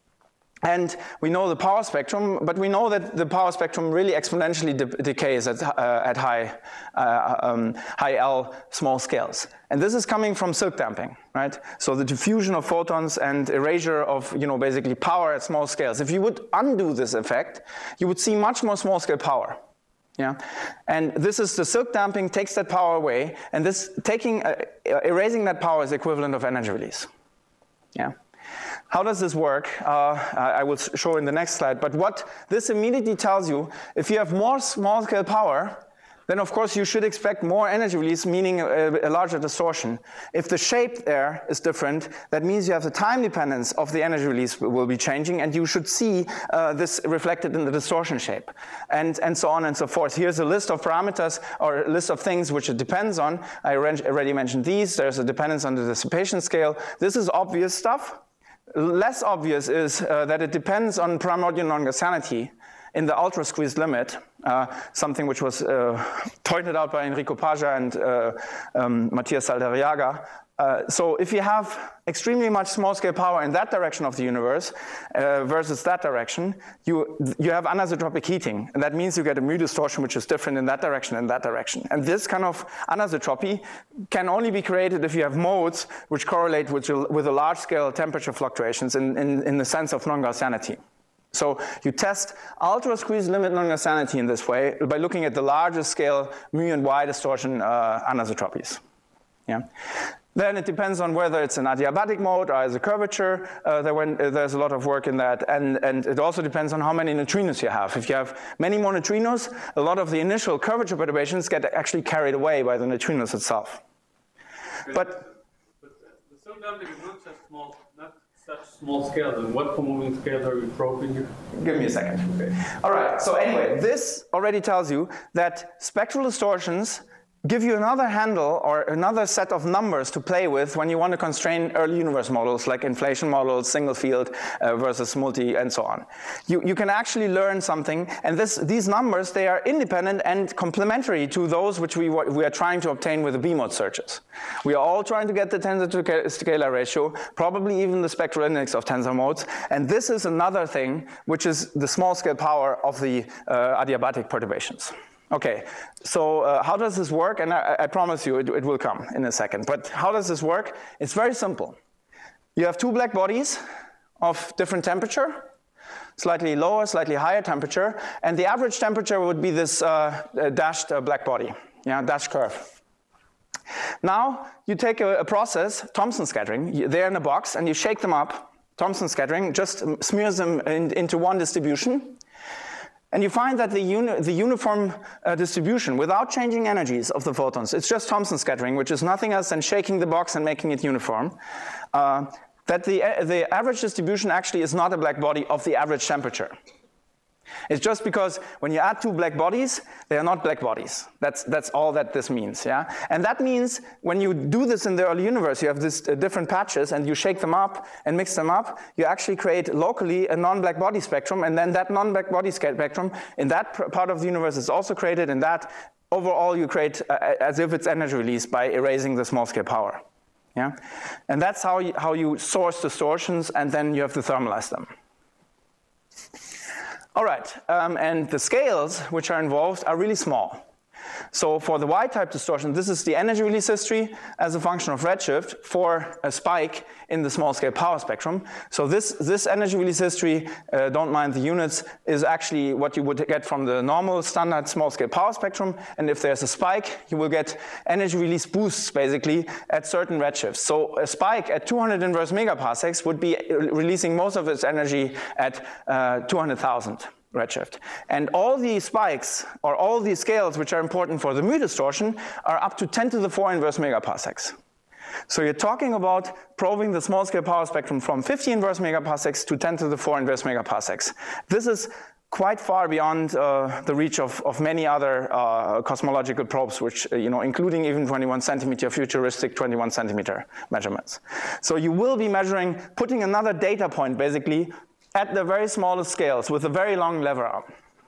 And we know the power spectrum, but we know that the power spectrum really exponentially de decays at, uh, at high, uh, um, high L small scales. And this is coming from silk damping, right? So the diffusion of photons and erasure of, you know, basically power at small scales. If you would undo this effect, you would see much more small scale power. Yeah, and this is the silk damping takes that power away, and this taking, uh, erasing that power is equivalent of energy release. Yeah. How does this work? Uh, I will show in the next slide. But what this immediately tells you, if you have more small-scale power, then of course you should expect more energy release, meaning a, a larger distortion. If the shape there is different, that means you have the time dependence of the energy release will be changing, and you should see uh, this reflected in the distortion shape, and, and so on and so forth. Here's a list of parameters, or a list of things which it depends on. I already mentioned these. There's a dependence on the dissipation scale. This is obvious stuff. Less obvious is uh, that it depends on primordial non-Gaussianity in the ultra-squeezed limit, uh, something which was uh, pointed out by Enrico Paja and uh, um, Matthias Saldarriaga. Uh, so if you have extremely much small-scale power in that direction of the universe uh, versus that direction, you, you have anisotropic heating. And that means you get a mu distortion which is different in that direction and that direction. And this kind of anisotropy can only be created if you have modes which correlate with, with a large-scale temperature fluctuations in, in, in the sense of non-Gaussianity. So you test ultra-squeezed limit non-Gaussianity in this way by looking at the largest scale mu and y distortion uh, anisotropies. Yeah. Then it depends on whether it's an adiabatic mode or as a curvature. Uh, there went, uh, there's a lot of work in that. And, and it also depends on how many neutrinos you have. If you have many more neutrinos, a lot of the initial curvature perturbations get actually carried away by the neutrinos itself. Okay. But, but the silk damping is not such small, not such small scales. And what moving scales are we probing here? Give me a second. Okay. All right. So anyway, this already tells you that spectral distortions give you another handle or another set of numbers to play with when you want to constrain early universe models like inflation models, single field uh, versus multi, and so on. You, you can actually learn something, and this, these numbers, they are independent and complementary to those which we, we are trying to obtain with the B-mode searches. We are all trying to get the tensor to scalar ratio, probably even the spectral index of tensor modes, and this is another thing which is the small scale power of the uh, adiabatic perturbations. Okay, so uh, how does this work? And I, I promise you it, it will come in a second. But how does this work? It's very simple. You have two black bodies of different temperature, slightly lower, slightly higher temperature, and the average temperature would be this uh, dashed uh, black body, yeah, dashed curve. Now you take a, a process, Thomson scattering, they're in a box, and you shake them up. Thomson scattering just smears them in, into one distribution. And you find that the, uni the uniform uh, distribution, without changing energies of the photons, it's just Thomson scattering, which is nothing else than shaking the box and making it uniform, uh, that the, uh, the average distribution actually is not a black body of the average temperature. It's just because when you add two black bodies, they are not black bodies. That's, that's all that this means, yeah? And that means when you do this in the early universe, you have these uh, different patches and you shake them up and mix them up, you actually create locally a non-black body spectrum, and then that non-black body spectrum in that part of the universe is also created, and that overall you create uh, as if it's energy release by erasing the small scale power, yeah? And that's how you, how you source distortions, and then you have to thermalize them. All right, um, and the scales which are involved are really small. So for the Y-type distortion, this is the energy release history as a function of redshift for a spike in the small-scale power spectrum. So this, this energy release history, uh, don't mind the units, is actually what you would get from the normal standard small-scale power spectrum. And if there's a spike, you will get energy release boosts, basically, at certain redshifts. So a spike at two hundred inverse megaparsecs would be releasing most of its energy at uh, two hundred thousand. Redshift. And all these spikes, or all these scales which are important for the mu distortion, are up to ten to the four inverse megaparsecs. So you're talking about probing the small scale power spectrum from fifty inverse megaparsecs to ten to the four inverse megaparsecs. This is quite far beyond uh, the reach of, of many other uh, cosmological probes, which, uh, you know, including even twenty-one centimeter futuristic twenty-one centimeter measurements. So you will be measuring, putting another data point basically at the very smallest scales with a very long lever arm.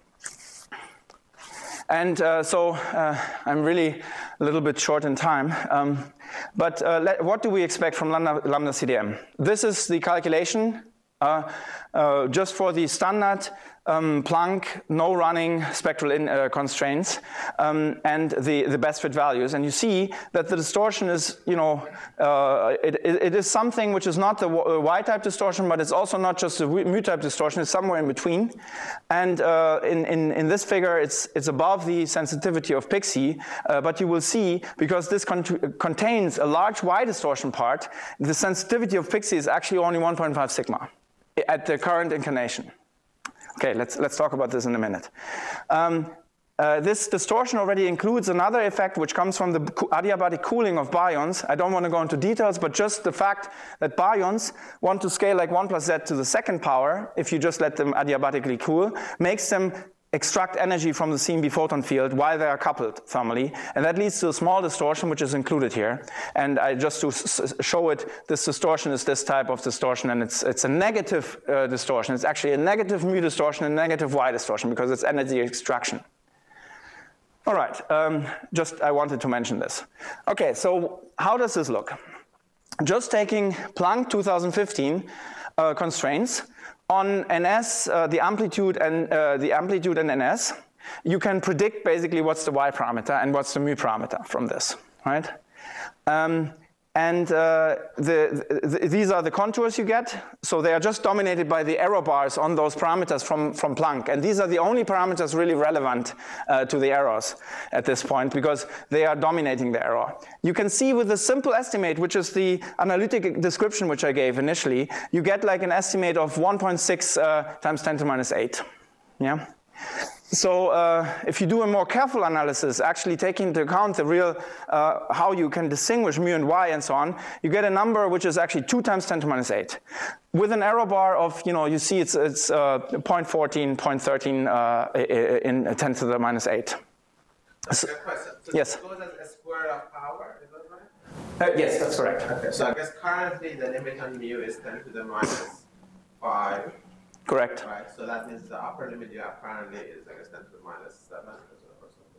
And uh, so uh, I'm really a little bit short in time. Um, but uh, let, what do we expect from Lambda, Lambda C D M? This is the calculation uh, uh, just for the standard um, Planck, no running spectral in, uh, constraints um, and the, the best fit values. And you see that the distortion is, you know, uh, it, it is something which is not the Y-type distortion, but it's also not just the mu-type distortion, it's somewhere in between. And uh, in, in, in this figure, it's, it's above the sensitivity of Pixie, uh, but you will see, because this con contains a large Y distortion part, the sensitivity of Pixie is actually only one point five sigma at the current incarnation. Okay, let's, let's talk about this in a minute. Um, uh, this distortion already includes another effect which comes from the adiabatic cooling of baryons. I don't want to go into details, but just the fact that baryons want to scale like one plus z to the second power, if you just let them adiabatically cool, makes them extract energy from the C M B photon field while they are coupled thermally, and that leads to a small distortion which is included here. And I just to s show it, this distortion is this type of distortion, and it's it's a negative uh, distortion. It's actually a negative mu distortion and negative Y distortion because it's energy extraction. All right, um, just I wanted to mention this. Okay, so how does this look? Just taking Planck two thousand fifteen uh, constraints. On N S, uh, the amplitude and uh, the amplitude and N S, you can predict basically what's the Y parameter and what's the mu parameter from this, right? Um, and uh, the, the, these are the contours you get. So they are just dominated by the error bars on those parameters from, from Planck. And these are the only parameters really relevant uh, to the errors at this point because they are dominating the error. You can see with a simple estimate, which is the analytic description which I gave initially, you get like an estimate of one point six uh, times ten to the minus eight, yeah? So uh, if you do a more careful analysis, actually taking into account the real, uh, how you can distinguish mu and Y and so on, you get a number which is actually two times ten to the minus eight. With an error bar of, you know, you see it's, it's uh, zero point one four, zero point one three uh, in ten to the minus eight. So, Good question. So yes. it goes as a square of power, is that right? Uh, yes, that's correct. Okay, so I guess currently the limit on mu is ten to the minus five. Correct. Right, so that means the upper limit you have currently is, I guess, ten to the minus seven or something.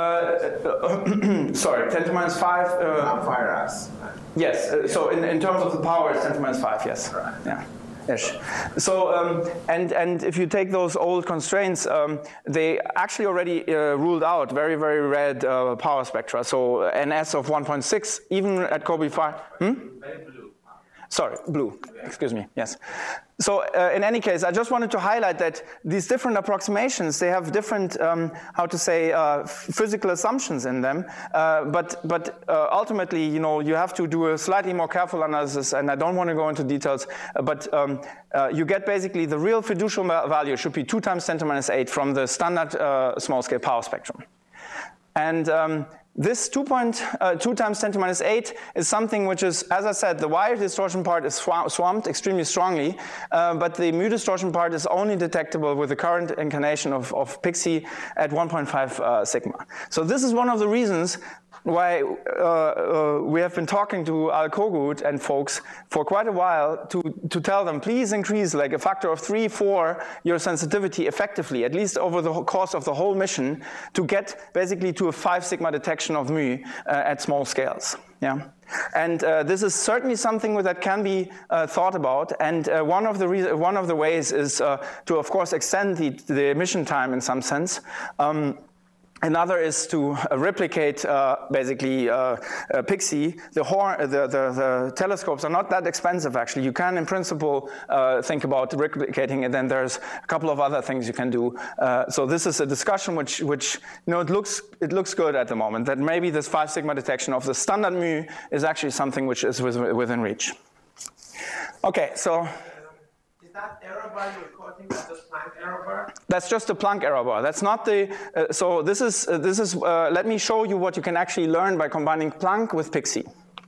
Uh, sorry, ten to minus five. Uh, Um, fire us. Right. yes, uh, so in, in terms of the power, it's ten to minus five, yes. Right. Yeah. Ish. So, um, and, and if you take those old constraints, um, they actually already uh, ruled out very, very red uh, power spectra. So N S of one point six, even at COBE five. Hmm? Very blue. Sorry, blue, excuse me, yes. So uh, in any case, I just wanted to highlight that these different approximations, they have different, um, how to say, uh, physical assumptions in them. Uh, but but uh, ultimately, you know, you have to do a slightly more careful analysis, and I don't want to go into details, uh, but um, uh, you get basically the real fiducial value should be two times ten to the minus eight from the standard uh, small-scale power spectrum. And um, this two point two times ten to the minus eight is something which is, as I said, the wire distortion part is swamped extremely strongly, uh, but the mu distortion part is only detectable with the current incarnation of, of Pixie at one point five uh, sigma. So this is one of the reasons why uh, uh, we have been talking to Al Kogut and folks for quite a while to, to tell them, please increase like a factor of three, four your sensitivity effectively, at least over the course of the whole mission, to get basically to a five sigma detection of mu uh, at small scales. Yeah, and uh, this is certainly something that can be uh, thought about. And uh, one of the one of the ways is uh, to, of course, extend the, the emission time in some sense. Um, Another is to uh, replicate uh, basically uh, uh, Pixie. The, horn, the, the, the telescopes are not that expensive actually. You can in principle uh, think about replicating it, and there's a couple of other things you can do. Uh, so this is a discussion which, which you know, it looks, it looks good at the moment, that maybe this five sigma detection of the standard mu is actually something which is within reach. Okay, so. Is that error bar you're quoting, that's just Planck error bar? That's just a Planck error bar. That's not the, uh, so this is, uh, this is uh, let me show you what you can actually learn by combining Planck with Pixie.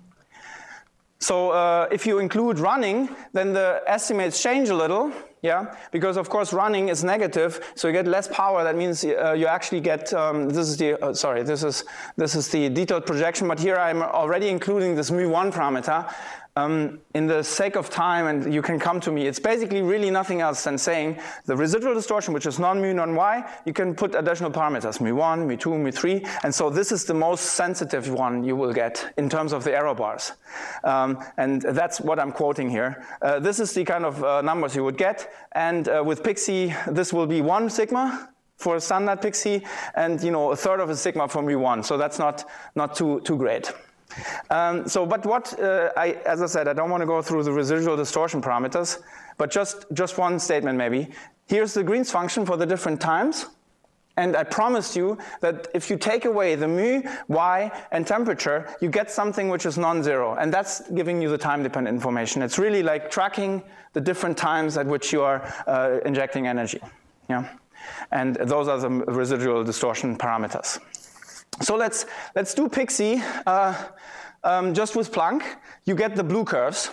So uh, if you include running, then the estimates change a little, yeah, because of course running is negative, so you get less power. That means uh, you actually get, um, this is the, uh, sorry, this is, this is the detailed projection, but here I'm already including this mu one parameter. Um, in the sake of time, and you can come to me, it's basically really nothing else than saying the residual distortion, which is non-mu, non-y, you can put additional parameters, mu one, mu two, mu three, and so this is the most sensitive one you will get in terms of the error bars. Um, and that's what I'm quoting here. Uh, this is the kind of uh, numbers you would get, and uh, with Pixie, this will be one sigma for a standard Pixie, and you know, a third of a sigma for mu one, so that's not, not too, too great. Um, so, but what, uh, I, as I said, I don't want to go through the residual distortion parameters, but just, just one statement maybe. Here's the Green's function for the different times, and I promised you that if you take away the mu, y, and temperature, you get something which is non-zero, and that's giving you the time-dependent information. It's really like tracking the different times at which you are uh, injecting energy, yeah? And those are the residual distortion parameters. So let's, let's do Pixie uh, um, just with Planck. You get the blue curves,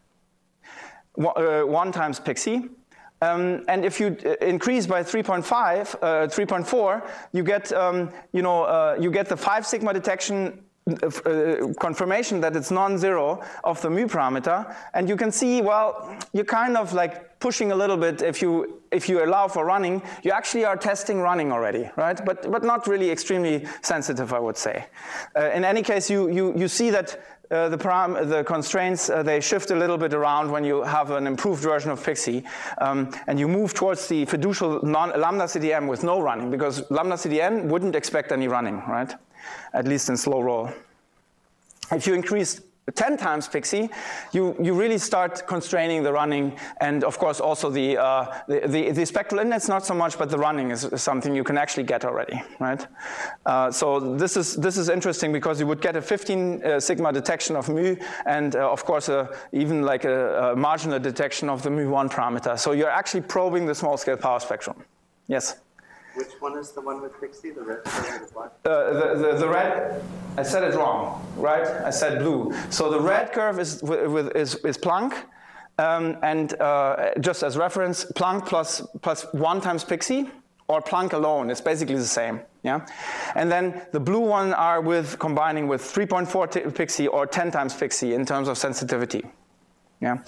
one, uh, one times Pixie. Um, and if you increase by three point five, uh, three point four, you get, um, you know, uh, you get the five sigma detection uh, confirmation that it's non-zero of the mu parameter. And you can see, well, you're kind of like pushing a little bit if you if you allow for running. You actually are testing running already, right? But but not really extremely sensitive, I would say. Uh, in any case, you you you see that uh, the param the constraints uh, they shift a little bit around when you have an improved version of Pixie, um, and you move towards the fiducial non lambda C D M with no running, because lambda C D M wouldn't expect any running, right? At least in slow roll. If you increase ten times Pixie, you, you really start constraining the running, and of course also the, uh, the, the, the spectral index not so much, but the running is, is something you can actually get already, right? Uh, so this is, this is interesting because you would get a fifteen uh, sigma detection of mu, and uh, of course uh, even like a, a marginal detection of the mu one parameter. So you're actually probing the small scale power spectrum. Yes? Which one is the one with Pixie, the red or the black? Uh, the, the, the red, I said it wrong, right? I said blue. So the red curve is, with, is, is Planck, um, and uh, just as reference, Planck plus, plus one times Pixie, or Planck alone. It's basically the same. Yeah, and then the blue one are with combining with three point four Pixie or ten times Pixie in terms of sensitivity. Yeah.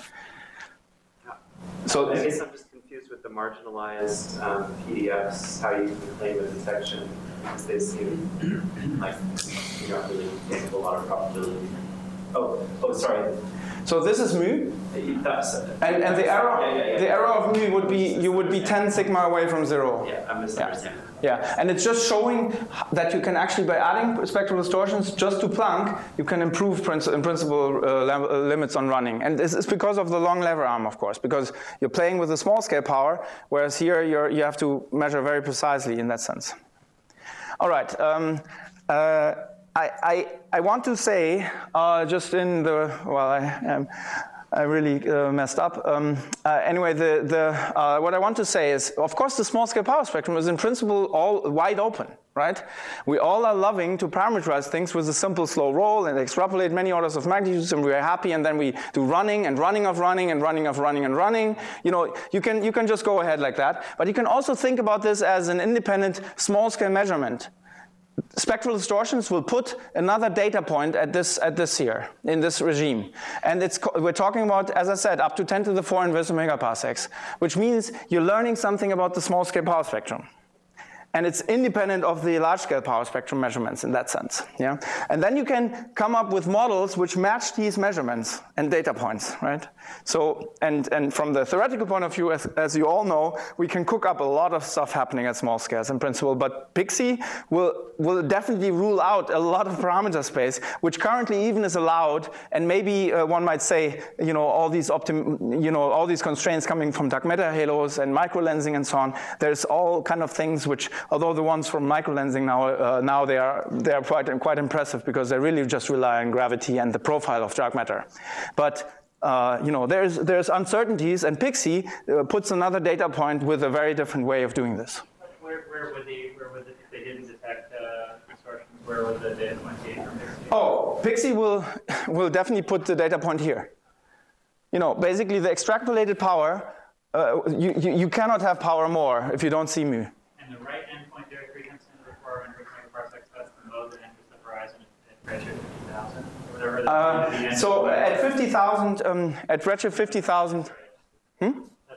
So I guess I'm just confused with the marginalized um, P D Fs, how you can play with detection, because they seem like you don't really take a lot of probability. Oh, oh, sorry. So this is mu, That's, and, and the error yeah, yeah, yeah. the error of mu would be you would be ten sigma away from zero. Yeah, I'm misunderstanding. Yeah. yeah, and it's just showing that you can actually, by adding spectral distortions just to Planck, you can improve in principle uh, limits on running. And this is because of the long lever arm, of course, because you're playing with a small scale power, whereas here you're, you have to measure very precisely in that sense. All right. Um, uh, I, I, I want to say, uh, just in the, well, I am, I really uh, messed up. Um, uh, anyway, the, the, uh, what I want to say is, of course, the small-scale power spectrum is in principle all wide open, right? We all are loving to parameterize things with a simple slow roll and extrapolate many orders of magnitudes, and we're happy, and then we do running and running of running and running of running and running. You know, you can, you can just go ahead like that. But you can also think about this as an independent small-scale measurement. Spectral distortions will put another data point at this, at this here, in this regime. And it's, we're talking about, as I said, up to ten to the four inverse megaparsecs, which means you're learning something about the small-scale power spectrum. And it's independent of the large-scale power spectrum measurements in that sense. Yeah? And then you can come up with models which match these measurements and data points, right? So, and, and from the theoretical point of view, as, as you all know, we can cook up a lot of stuff happening at small scales in principle, but Pixie will, will definitely rule out a lot of parameter space, which currently even is allowed, and maybe uh, one might say, you know, all these optim, you know, all these constraints coming from dark matter halos and microlensing and so on, there's all kind of things which, although the ones from microlensing now, uh, now they are, they are quite, quite impressive because they really just rely on gravity and the profile of dark matter. But Uh, you know, there's, there's uncertainties, and Pixie uh, puts another data point with a very different way of doing this. Where, where would they, where would the, if they didn't detect uh, distortions, where would the data point be from Pixie? Oh, Pixie will, will definitely put the data point here. You know, basically the extrapolated power, uh, you, you, you cannot have power more if you don't see mu. And the right endpoint there, three times ten to the four hundred megaparsecs, that's the mode that enters the horizon at redshift fifty thousand. Uh, so at fifty thousand, um, at redshift fifty thousand, hmm?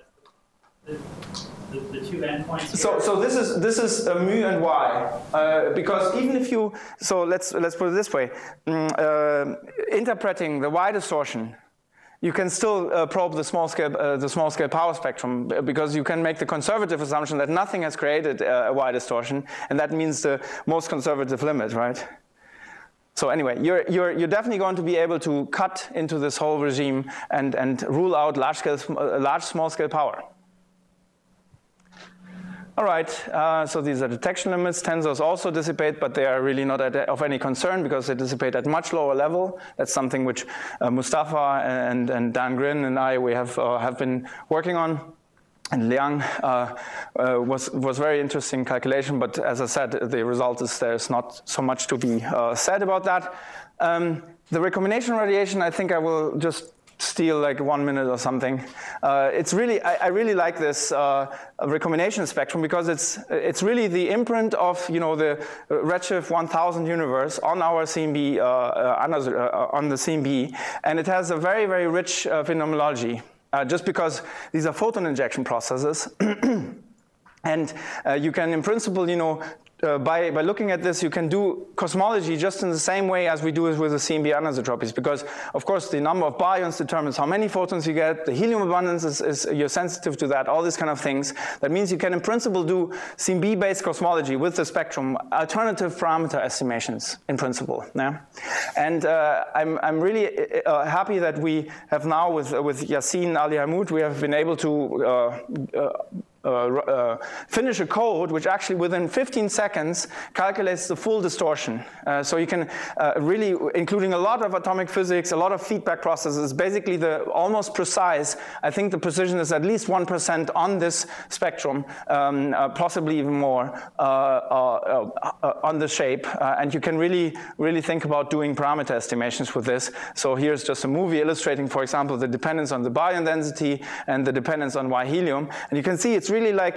The, the, the two endpoints here. So, so this is this is uh, mu and y, uh, because even if you, so let's let's put it this way, mm, uh, interpreting the y distortion, you can still uh, probe the small scale uh, the small scale power spectrum, because you can make the conservative assumption that nothing has created uh, a y distortion, and that means the most conservative limit, right? So anyway, you're, you're, you're definitely going to be able to cut into this whole regime and, and rule out large, scale, uh, large small-scale power. All right, uh, so these are detection limits. Tensors also dissipate, but they are really not at, of any concern because they dissipate at much lower level. That's something which uh, Mustafa and, and Dan Grin and I, we have, uh, have been working on. And Liang uh, uh, was, was very interesting calculation, but as I said, the result is there's not so much to be uh, said about that. Um, the recombination radiation, I think I will just steal like one minute or something. Uh, it's really, I, I really like this uh, recombination spectrum because it's, it's really the imprint of, you know, the redshift one thousand universe on our C M B, uh, uh, on the C M B, and it has a very, very rich uh, phenomenology. Uh, just because these are photon injection processes. And uh, you can, in principle, you know, uh, by, by looking at this, you can do cosmology just in the same way as we do it with the C M B anisotropies, because, of course, the number of baryons determines how many photons you get, the helium abundance is, is you're sensitive to that, all these kind of things. That means you can, in principle, do C M B-based cosmology with the spectrum, alternative parameter estimations, in principle. Yeah? And uh, I'm, I'm really uh, happy that we have now, with, uh, with Yassin Ali Hamoud, we have been able to uh, uh, Uh, uh, finish a code which actually within fifteen seconds calculates the full distortion. Uh, so you can uh, really, including a lot of atomic physics, a lot of feedback processes, basically the almost precise, I think the precision is at least one percent on this spectrum, um, uh, possibly even more uh, uh, uh, on the shape. Uh, and you can really, really think about doing parameter estimations with this. So here's just a movie illustrating, for example, the dependence on the baryon density and the dependence on Y helium. And you can see it's really like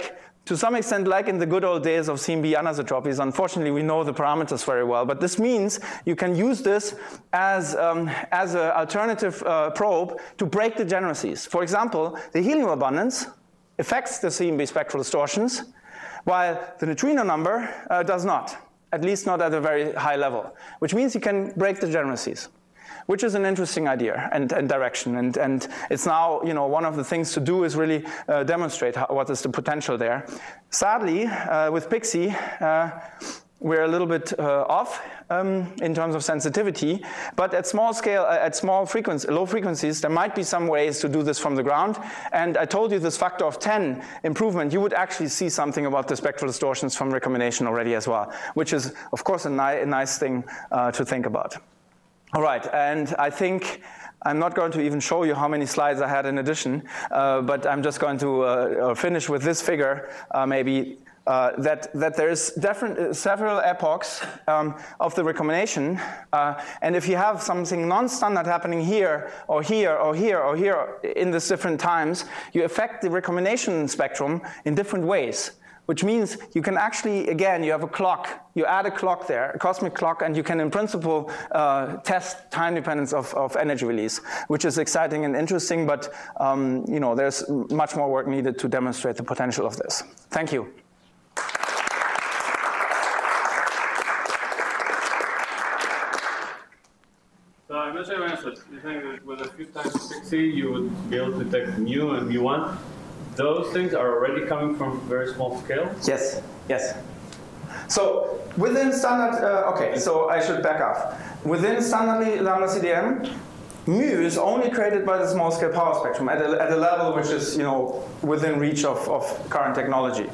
to some extent like in the good old days of C M B anisotropies. Unfortunately, we know the parameters very well, but this means you can use this as, um, as an alternative uh, probe to break degeneracies. For example, the helium abundance affects the C M B spectral distortions, while the neutrino number uh, does not, at least not at a very high level, which means you can break degeneracies, which is an interesting idea and, and direction. And, and it's now, you know, one of the things to do is really uh, demonstrate how, what is the potential there. Sadly, uh, with PIXI, uh, we're a little bit uh, off um, in terms of sensitivity, but at small scale, uh, at small frequency, low frequencies, there might be some ways to do this from the ground. And I told you this factor of ten improvement, you would actually see something about the spectral distortions from recombination already as well, which is, of course, a, ni a nice thing uh, to think about. All right, and I think I'm not going to even show you how many slides I had in addition, uh, but I'm just going to uh, finish with this figure, uh, maybe, uh, that, that there's different, uh, several epochs um, of the recombination, uh, and if you have something non-standard happening here, or here, or here, or here in these different times, you affect the recombination spectrum in different ways. Which means you can actually, again, you have a clock. You add a clock there, a cosmic clock, and you can, in principle, uh, test time dependence of, of energy release, which is exciting and interesting, but um, you know, there's much more work needed to demonstrate the potential of this. Thank you. So I'm not sure I answered. You think that with a few times PIXI, you would be able to detect mu and mu one? Those things are already coming from very small scale? Yes, yes. So within standard, uh, okay, so I should back up. Within standardly lambda C D M, mu is only created by the small scale power spectrum at a, at a level which is, you know, within reach of, of current technology.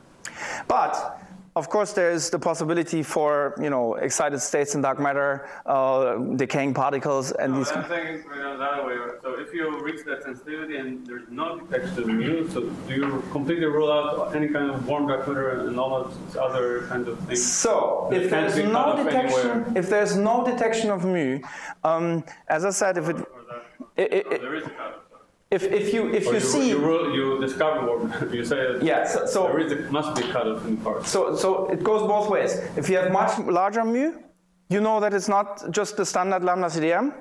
But of course, there is the possibility for, you know, excited states in dark matter, uh, decaying particles, and no, these. I'm thinking right the other way. So if you reach that sensitivity and there's no detection of mu, so do you completely rule out any kind of warm dark matter and all those other kinds of things? So if there's no detection, anywhere? if there's no detection of mu, um, as I said, if it, or that, it, it, or there is a cutoff. If, if you if you, you see you, rule, you discover what you say that yeah so, so there is a, must be cut off in parts. So so it goes both ways. If you have much larger mu, you know that it's not just the standard lambda C D M.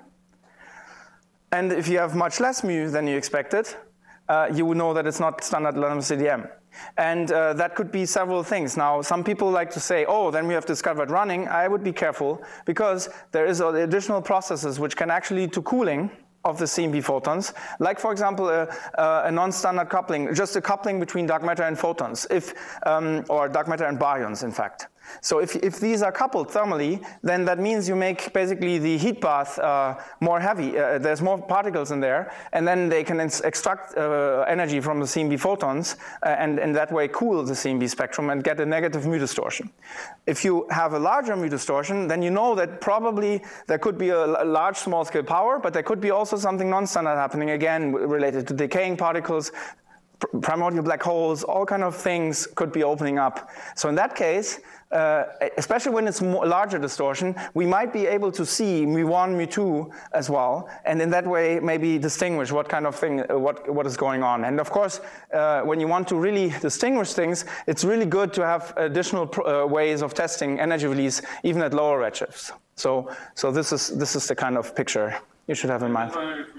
And if you have much less mu than you expected, uh, you would know that it's not standard lambda C D M. And uh, that could be several things. Now, some people like to say, oh, then we have discovered running. I would be careful because there is additional processes which can actually lead to cooling of the C M B photons, like for example a, a non-standard coupling, just a coupling between dark matter and photons, if um, or dark matter and baryons, in fact. So if, if these are coupled thermally, then that means you make basically the heat bath uh, more heavy. Uh, there's more particles in there, and then they can extract uh, energy from the C M B photons, uh, and in that way cool the C M B spectrum and get a negative mu distortion. If you have a larger mu distortion, then you know that probably there could be a, a large small-scale power, but there could be also something non-standard happening, again, related to decaying particles, primordial black holes, all kind of things could be opening up. So in that case, uh, especially when it's more larger distortion, we might be able to see mu one, mu two as well, and in that way maybe distinguish what kind of thing, uh, what, what is going on. And of course, uh, when you want to really distinguish things, it's really good to have additional uh, ways of testing energy release even at lower redshifts. So, so this is this is the kind of picture you should have in mind.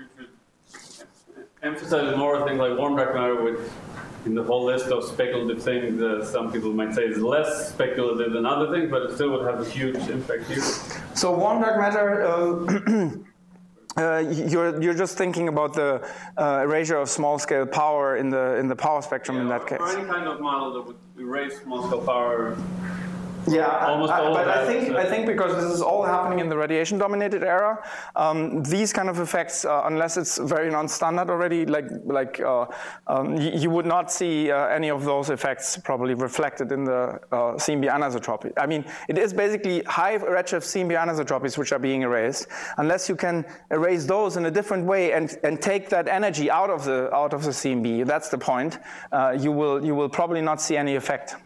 Emphasize more things like warm dark matter, which in the whole list of speculative things, uh, some people might say is less speculative than other things, but it still would have a huge impact here. So warm dark matter, uh, uh, you're you're just thinking about the uh, erasure of small scale power in the in the power spectrum, yeah, in that case. Or any kind of model that would erase small scale power. Yeah, almost I, all but of that, I think so. I think because this is all happening in the radiation-dominated era, um, these kind of effects, uh, unless it's very non-standard already, like like uh, um, you, you would not see uh, any of those effects probably reflected in the uh, C M B anisotropy. I mean, it is basically high redshift C M B anisotropies which are being erased. Unless you can erase those in a different way and and take that energy out of the out of the C M B, that's the point. Uh, you will you will probably not see any effect.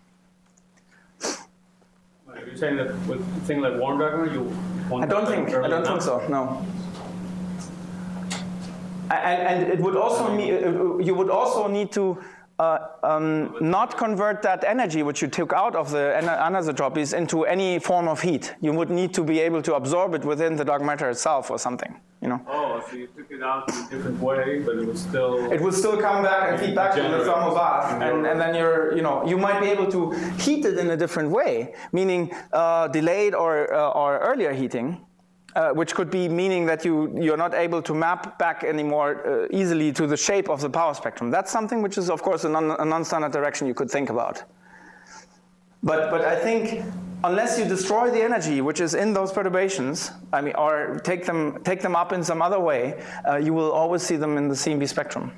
Are you saying that with things like warm dark matter, you want I don't think. I don't think so. No. And, and it would also need. You would also need to uh, um, not convert that energy which you took out of the anisotropies into any form of heat. You would need to be able to absorb it within the dark matter itself or something, you know. Oh, so you took it out in a different way, but it was still... It will still come back and feed back to the thermal bath, and, and then you're, you know, you might be able to heat it in a different way, meaning uh, delayed or, uh, or earlier heating. Uh, which could be meaning that you, you're not able to map back anymore uh, easily to the shape of the power spectrum. That's something which is, of course, a, non, a non-standard direction you could think about. But, but I think unless you destroy the energy which is in those perturbations, I mean, or take them, take them up in some other way, uh, you will always see them in the C M B spectrum.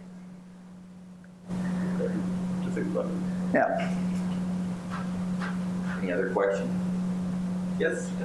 Okay. To think about it. Yeah. Any other questions? Yes, yes.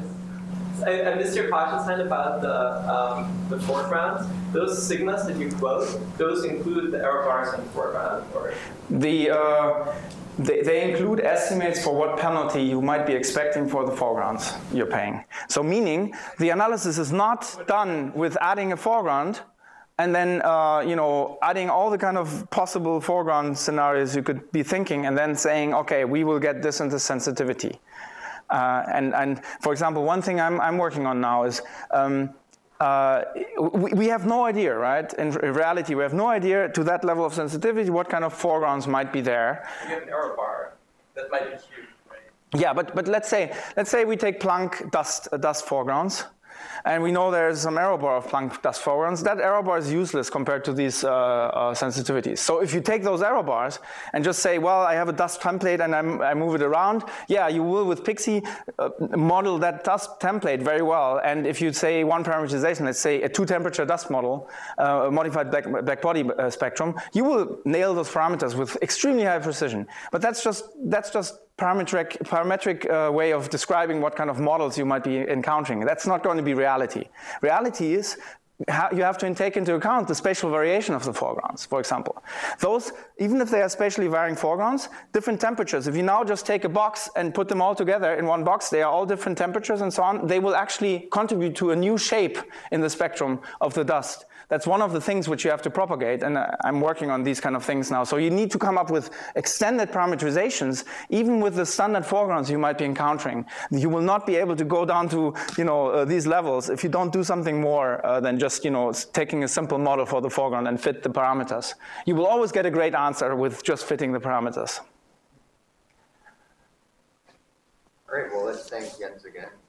I, I missed your caution sign about the um, the foregrounds. Those sigmas that you quote, those include the error bars in the foreground, or The, uh, they, they include estimates for what penalty you might be expecting for the foregrounds you're paying. So meaning the analysis is not done with adding a foreground and then uh, you know, adding all the kind of possible foreground scenarios you could be thinking and then saying, okay, we will get this into sensitivity. Uh, and, and for example, one thing I'm, I'm working on now is um, uh, we, we have no idea, right? In reality, we have no idea to that level of sensitivity what kind of foregrounds might be there. you have an error bar that might be huge, right? Yeah, but, but let's say let's say we take Planck dust uh, dust foregrounds. And we know there's some error bar of Planck dust foregrounds. That error bar is useless compared to these uh, uh, sensitivities. So if you take those error bars and just say, well, I have a dust template and I'm, I move it around, yeah, you will with Pixie uh, model that dust template very well. And if you say one parameterization, let's say a two temperature dust model, uh, a modified black, black body uh, spectrum, you will nail those parameters with extremely high precision. But that's just, that's just parametric, parametric uh, way of describing what kind of models you might be encountering. That's not going to be reality. Reality is how you have to take into account the spatial variation of the foregrounds, for example. Those, even if they are spatially varying foregrounds, different temperatures, if you now just take a box and put them all together in one box, they are all different temperatures and so on, they will actually contribute to a new shape in the spectrum of the dust. That's one of the things which you have to propagate, and I'm working on these kind of things now. So you need to come up with extended parameterizations, even with the standard foregrounds you might be encountering. You will not be able to go down to, you know, uh, these levels if you don't do something more uh, than just, you know, taking a simple model for the foreground and fit the parameters. You will always get a great answer with just fitting the parameters. All right, well, let's thank Jens again.